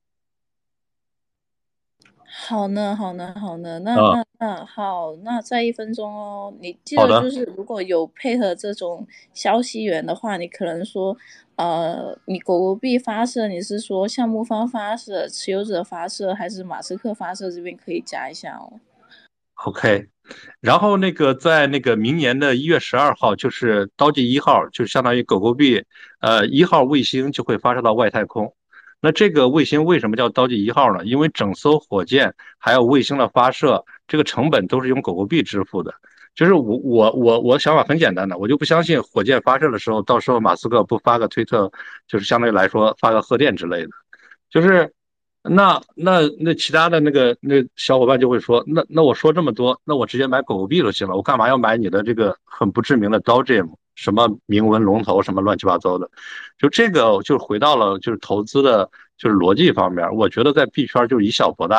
好呢，好呢，好呢，那、 啊、 那那好，那再一分钟哦。你记好的得就是如果有配合这种消息源的话，你可能说，呃，你狗狗币发射，你是说项目方发射、持有者发射，还是马斯克发射？这边可以加一下哦。 OK，然后那个在那个明年的一月十二号，就是刀记一号，就相当于狗狗币呃一号卫星就会发射到外太空。那这个卫星为什么叫刀记一号呢？因为整艘火箭还有卫星的发射，这个成本都是用狗狗币支付的。就是我我我我想法很简单的，我就不相信火箭发射的时候，到时候马斯克不发个推特，就是相对来说发个贺电之类的，就是。那那那其他的那个那小伙伴就会说，那那我说这么多，那我直接买狗狗币就行了，我干嘛要买你的这个很不知名的 Dogem 什么铭文龙头什么乱七八糟的？就这个就回到了就是投资的就是逻辑方面，我觉得在币圈就是以小博大，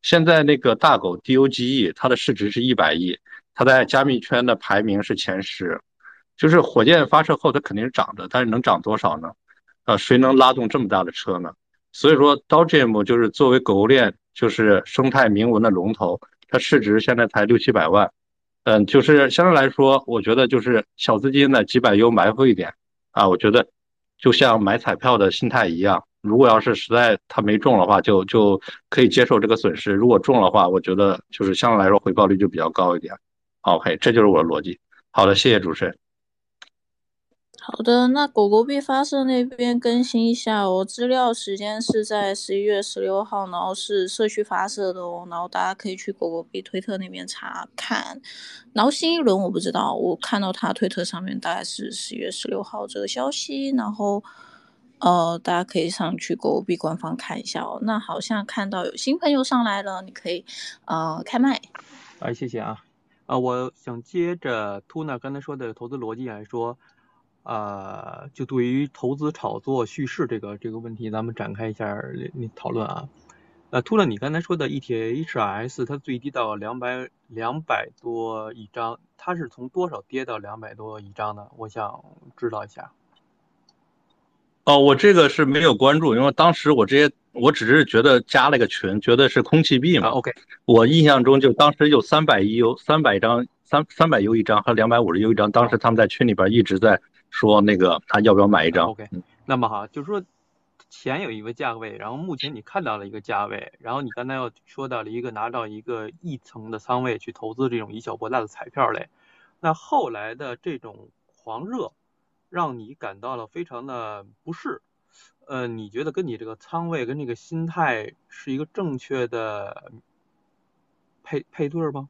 现在那个大狗 D O G E 它的市值是一百亿，它在加密圈的排名是前十。就是火箭发射后它肯定是涨的，但是能涨多少呢？呃，谁能拉动这么大的车呢？所以说 Dogecoin 就是作为狗狗链就是生态铭文的龙头，它市值现在才六七百万。嗯，就是相对来说，我觉得就是小资金的几百 U 埋伏一点啊，我觉得就像买彩票的心态一样，如果要是实在它没中的话，就就可以接受这个损失；如果中的话，我觉得就是相对来说回报率就比较高一点。OK，这就是我的逻辑。好的，谢谢主持人。 好的，那狗狗币发射那边更新一下哦，资料时间是在十一月十六号，然后是社区发射的哦，然后大家可以去狗狗币推特那边查看。然后新一轮我不知道，我看到他推特上面大概是十一月十六号这个消息，然后呃大家可以上去狗狗币官方看一下哦。那好像看到有新朋友上来了，你可以呃开麦。 哎，谢谢啊，啊，我想接着兔娜刚才说的投资逻辑来说。呃，就对于投资炒作叙事这个这个问题，咱们展开一下讨论啊。呃，兔了你刚才说的 E T H S， 它最低到两百两百多一张，它是从多少跌到两百多一张的？我想知道一下。 哦，我这个是没有关注，因为当时我直接我只是觉得加了个群，觉得是空气币嘛。 啊、OK， 我印象中就当时有三百 U 三百张三三百 U 一张和两百五十 U 一张，当时他们在群里边一直在说那个他要不要买一张。 OK，那么哈，就是说钱有一个价位，然后目前你看到了一个价位，然后你刚才又说到了一个拿到一个一层的仓位去投资这种以小博大的彩票类，那后来的这种狂热让你感到了非常的不适，呃，你觉得跟你这个仓位跟这个心态是一个正确的配配对吗？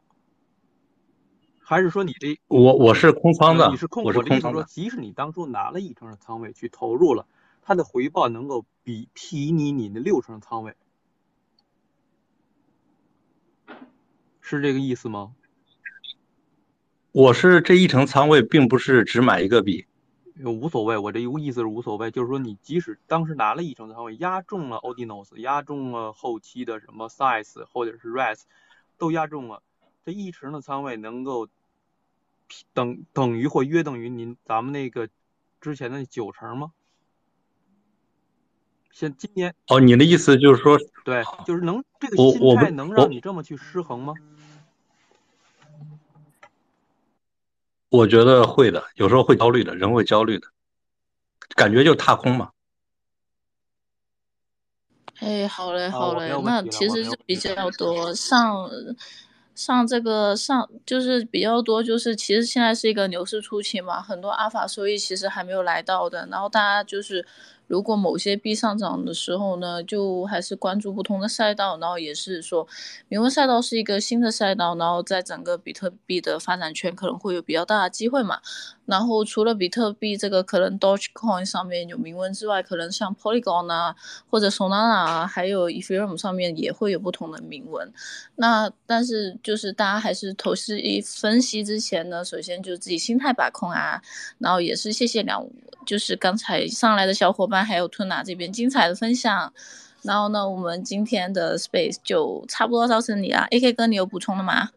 还是说你的我我是空仓的， 呃、你是空， 我是空仓的。 我的意思说，即使你当初拿了一成的仓位去投入了，它的回报能够比比拟你的六成的仓位，是这个意思吗？ 我是这一成仓位，并不是只买一个币， 无所谓。我这个意思是无所谓，就是说你即使当时拿了一成仓位，压中了 Odinos， 压中了后期的什么 Size 或者是 Res， 都压中了，这一成的仓位能够等等于或约等于您咱们那个之前的九成吗？现今年哦，你的意思就是说， 对，就是能这个心态能让你这么去失衡吗？ 我, 我, 我觉得会的，有时候会焦虑的，人会焦虑的，感觉就踏空嘛。 哎，好嘞，好嘞， 啊、 那其实是比较多上。上这个上就是比较多，就是其实现在是一个牛市初期嘛，很多阿法收益其实还没有来到的，然后大家就是如果某些币上涨的时候呢，就还是关注不同的赛道，然后也是说铭文赛道是一个新的赛道，然后在整个比特币的发展圈可能会有比较大的机会嘛。然后除了比特币这个可能 Dogecoin 上面有铭文之外，可能像 Polygon 啊或者 Solana 啊还有 Ethereum 上面也会有不同的铭文。那但是就是大家还是投资分析之前呢，首先就自己心态把控啊，然后也是谢谢两就是刚才上来的小伙伴还有吞拿这边精彩的分享。然后呢我们今天的 space 就差不多到这里了。 A K 哥你有补充的吗？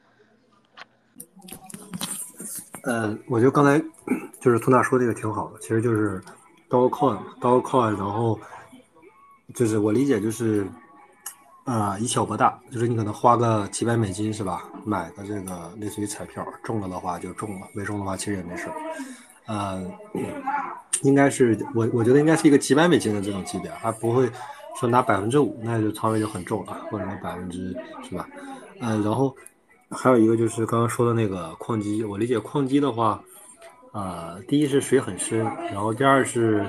呃，我觉得刚才就是吞拿说这个挺好的，其实就是 Dogecoin Dogecoin 然后就是我理解就是啊、呃，以小博大，就是你可能花个几百美金是吧，买个这个类似于彩票，中了的话就中了，没中的话其实也没事。呃，应该是我我觉得应该是一个几百美金的这种级别，它不会说拿百分之五，那就仓位就很重了，或者说百分之是吧？呃，然后还有一个就是刚刚说的那个矿机，我理解矿机的话，啊、呃，第一是水很深，然后第二是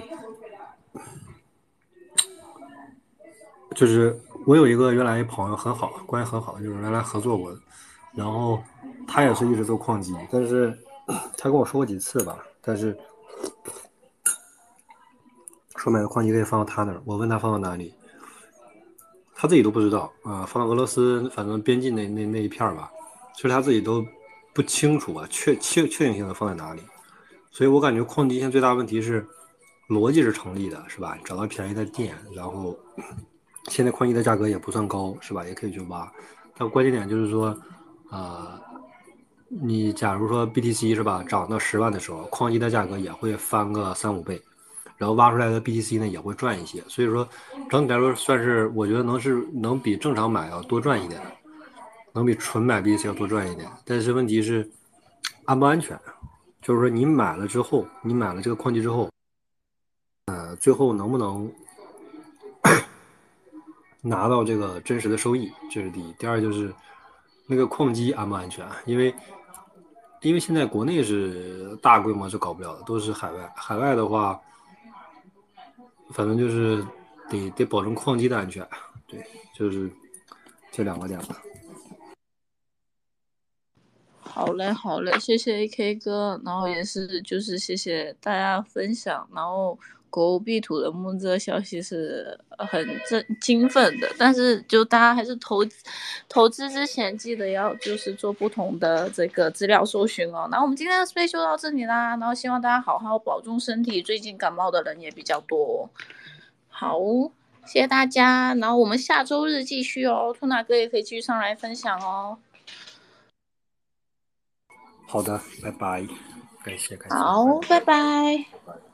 就是我有一个原来一朋友很好，关系很好，就是原来合作过的，然后他也是一直做矿机，但是他跟我说过几次吧，但是说买的矿机可以放到他那儿，我问他放到哪里，他自己都不知道啊、呃，放到俄罗斯反正边境那那那一片吧，其实他自己都不清楚吧，确确确定性的放在哪里，所以我感觉矿机现在最大问题是逻辑是成立的，是吧？找到便宜的店，然后现在矿机的价格也不算高，是吧？也可以去挖。但关键点就是说，啊、呃，你假如说 B T C 是吧，涨到十万的时候，矿机的价格也会翻个三五倍，然后挖出来的 B T C 呢也会赚一些。所以说，整体来说算是我觉得能是能比正常买要多赚一点，能比纯买 B T C 要多赚一点。但是问题是安不安全？就是说你买了之后，你买了这个矿机之后，呃，最后能不能拿到这个真实的收益，这是第一。第二就是那个矿机安不安全，因为因为现在国内是大规模是搞不了的，都是海外。海外的话，反正就是得得保证矿机的安全。对，就是这两个点吧。 好嘞，好嘞，谢谢 A K 哥，然后也是就是谢谢大家分享，然后国物必土的募资消息是很振兴奋的，但是就大家还是投投资之前记得要就是做不同的这个资料搜寻哦。然后我们今天的 space 就到这里啦，然后希望大家好好保重身体，最近感冒的人也比较多。好，谢谢大家，然后我们下周日继续哦，兔娜哥也可以继续上来分享哦。 好的，拜拜，感谢感谢。 好，拜拜。 拜拜。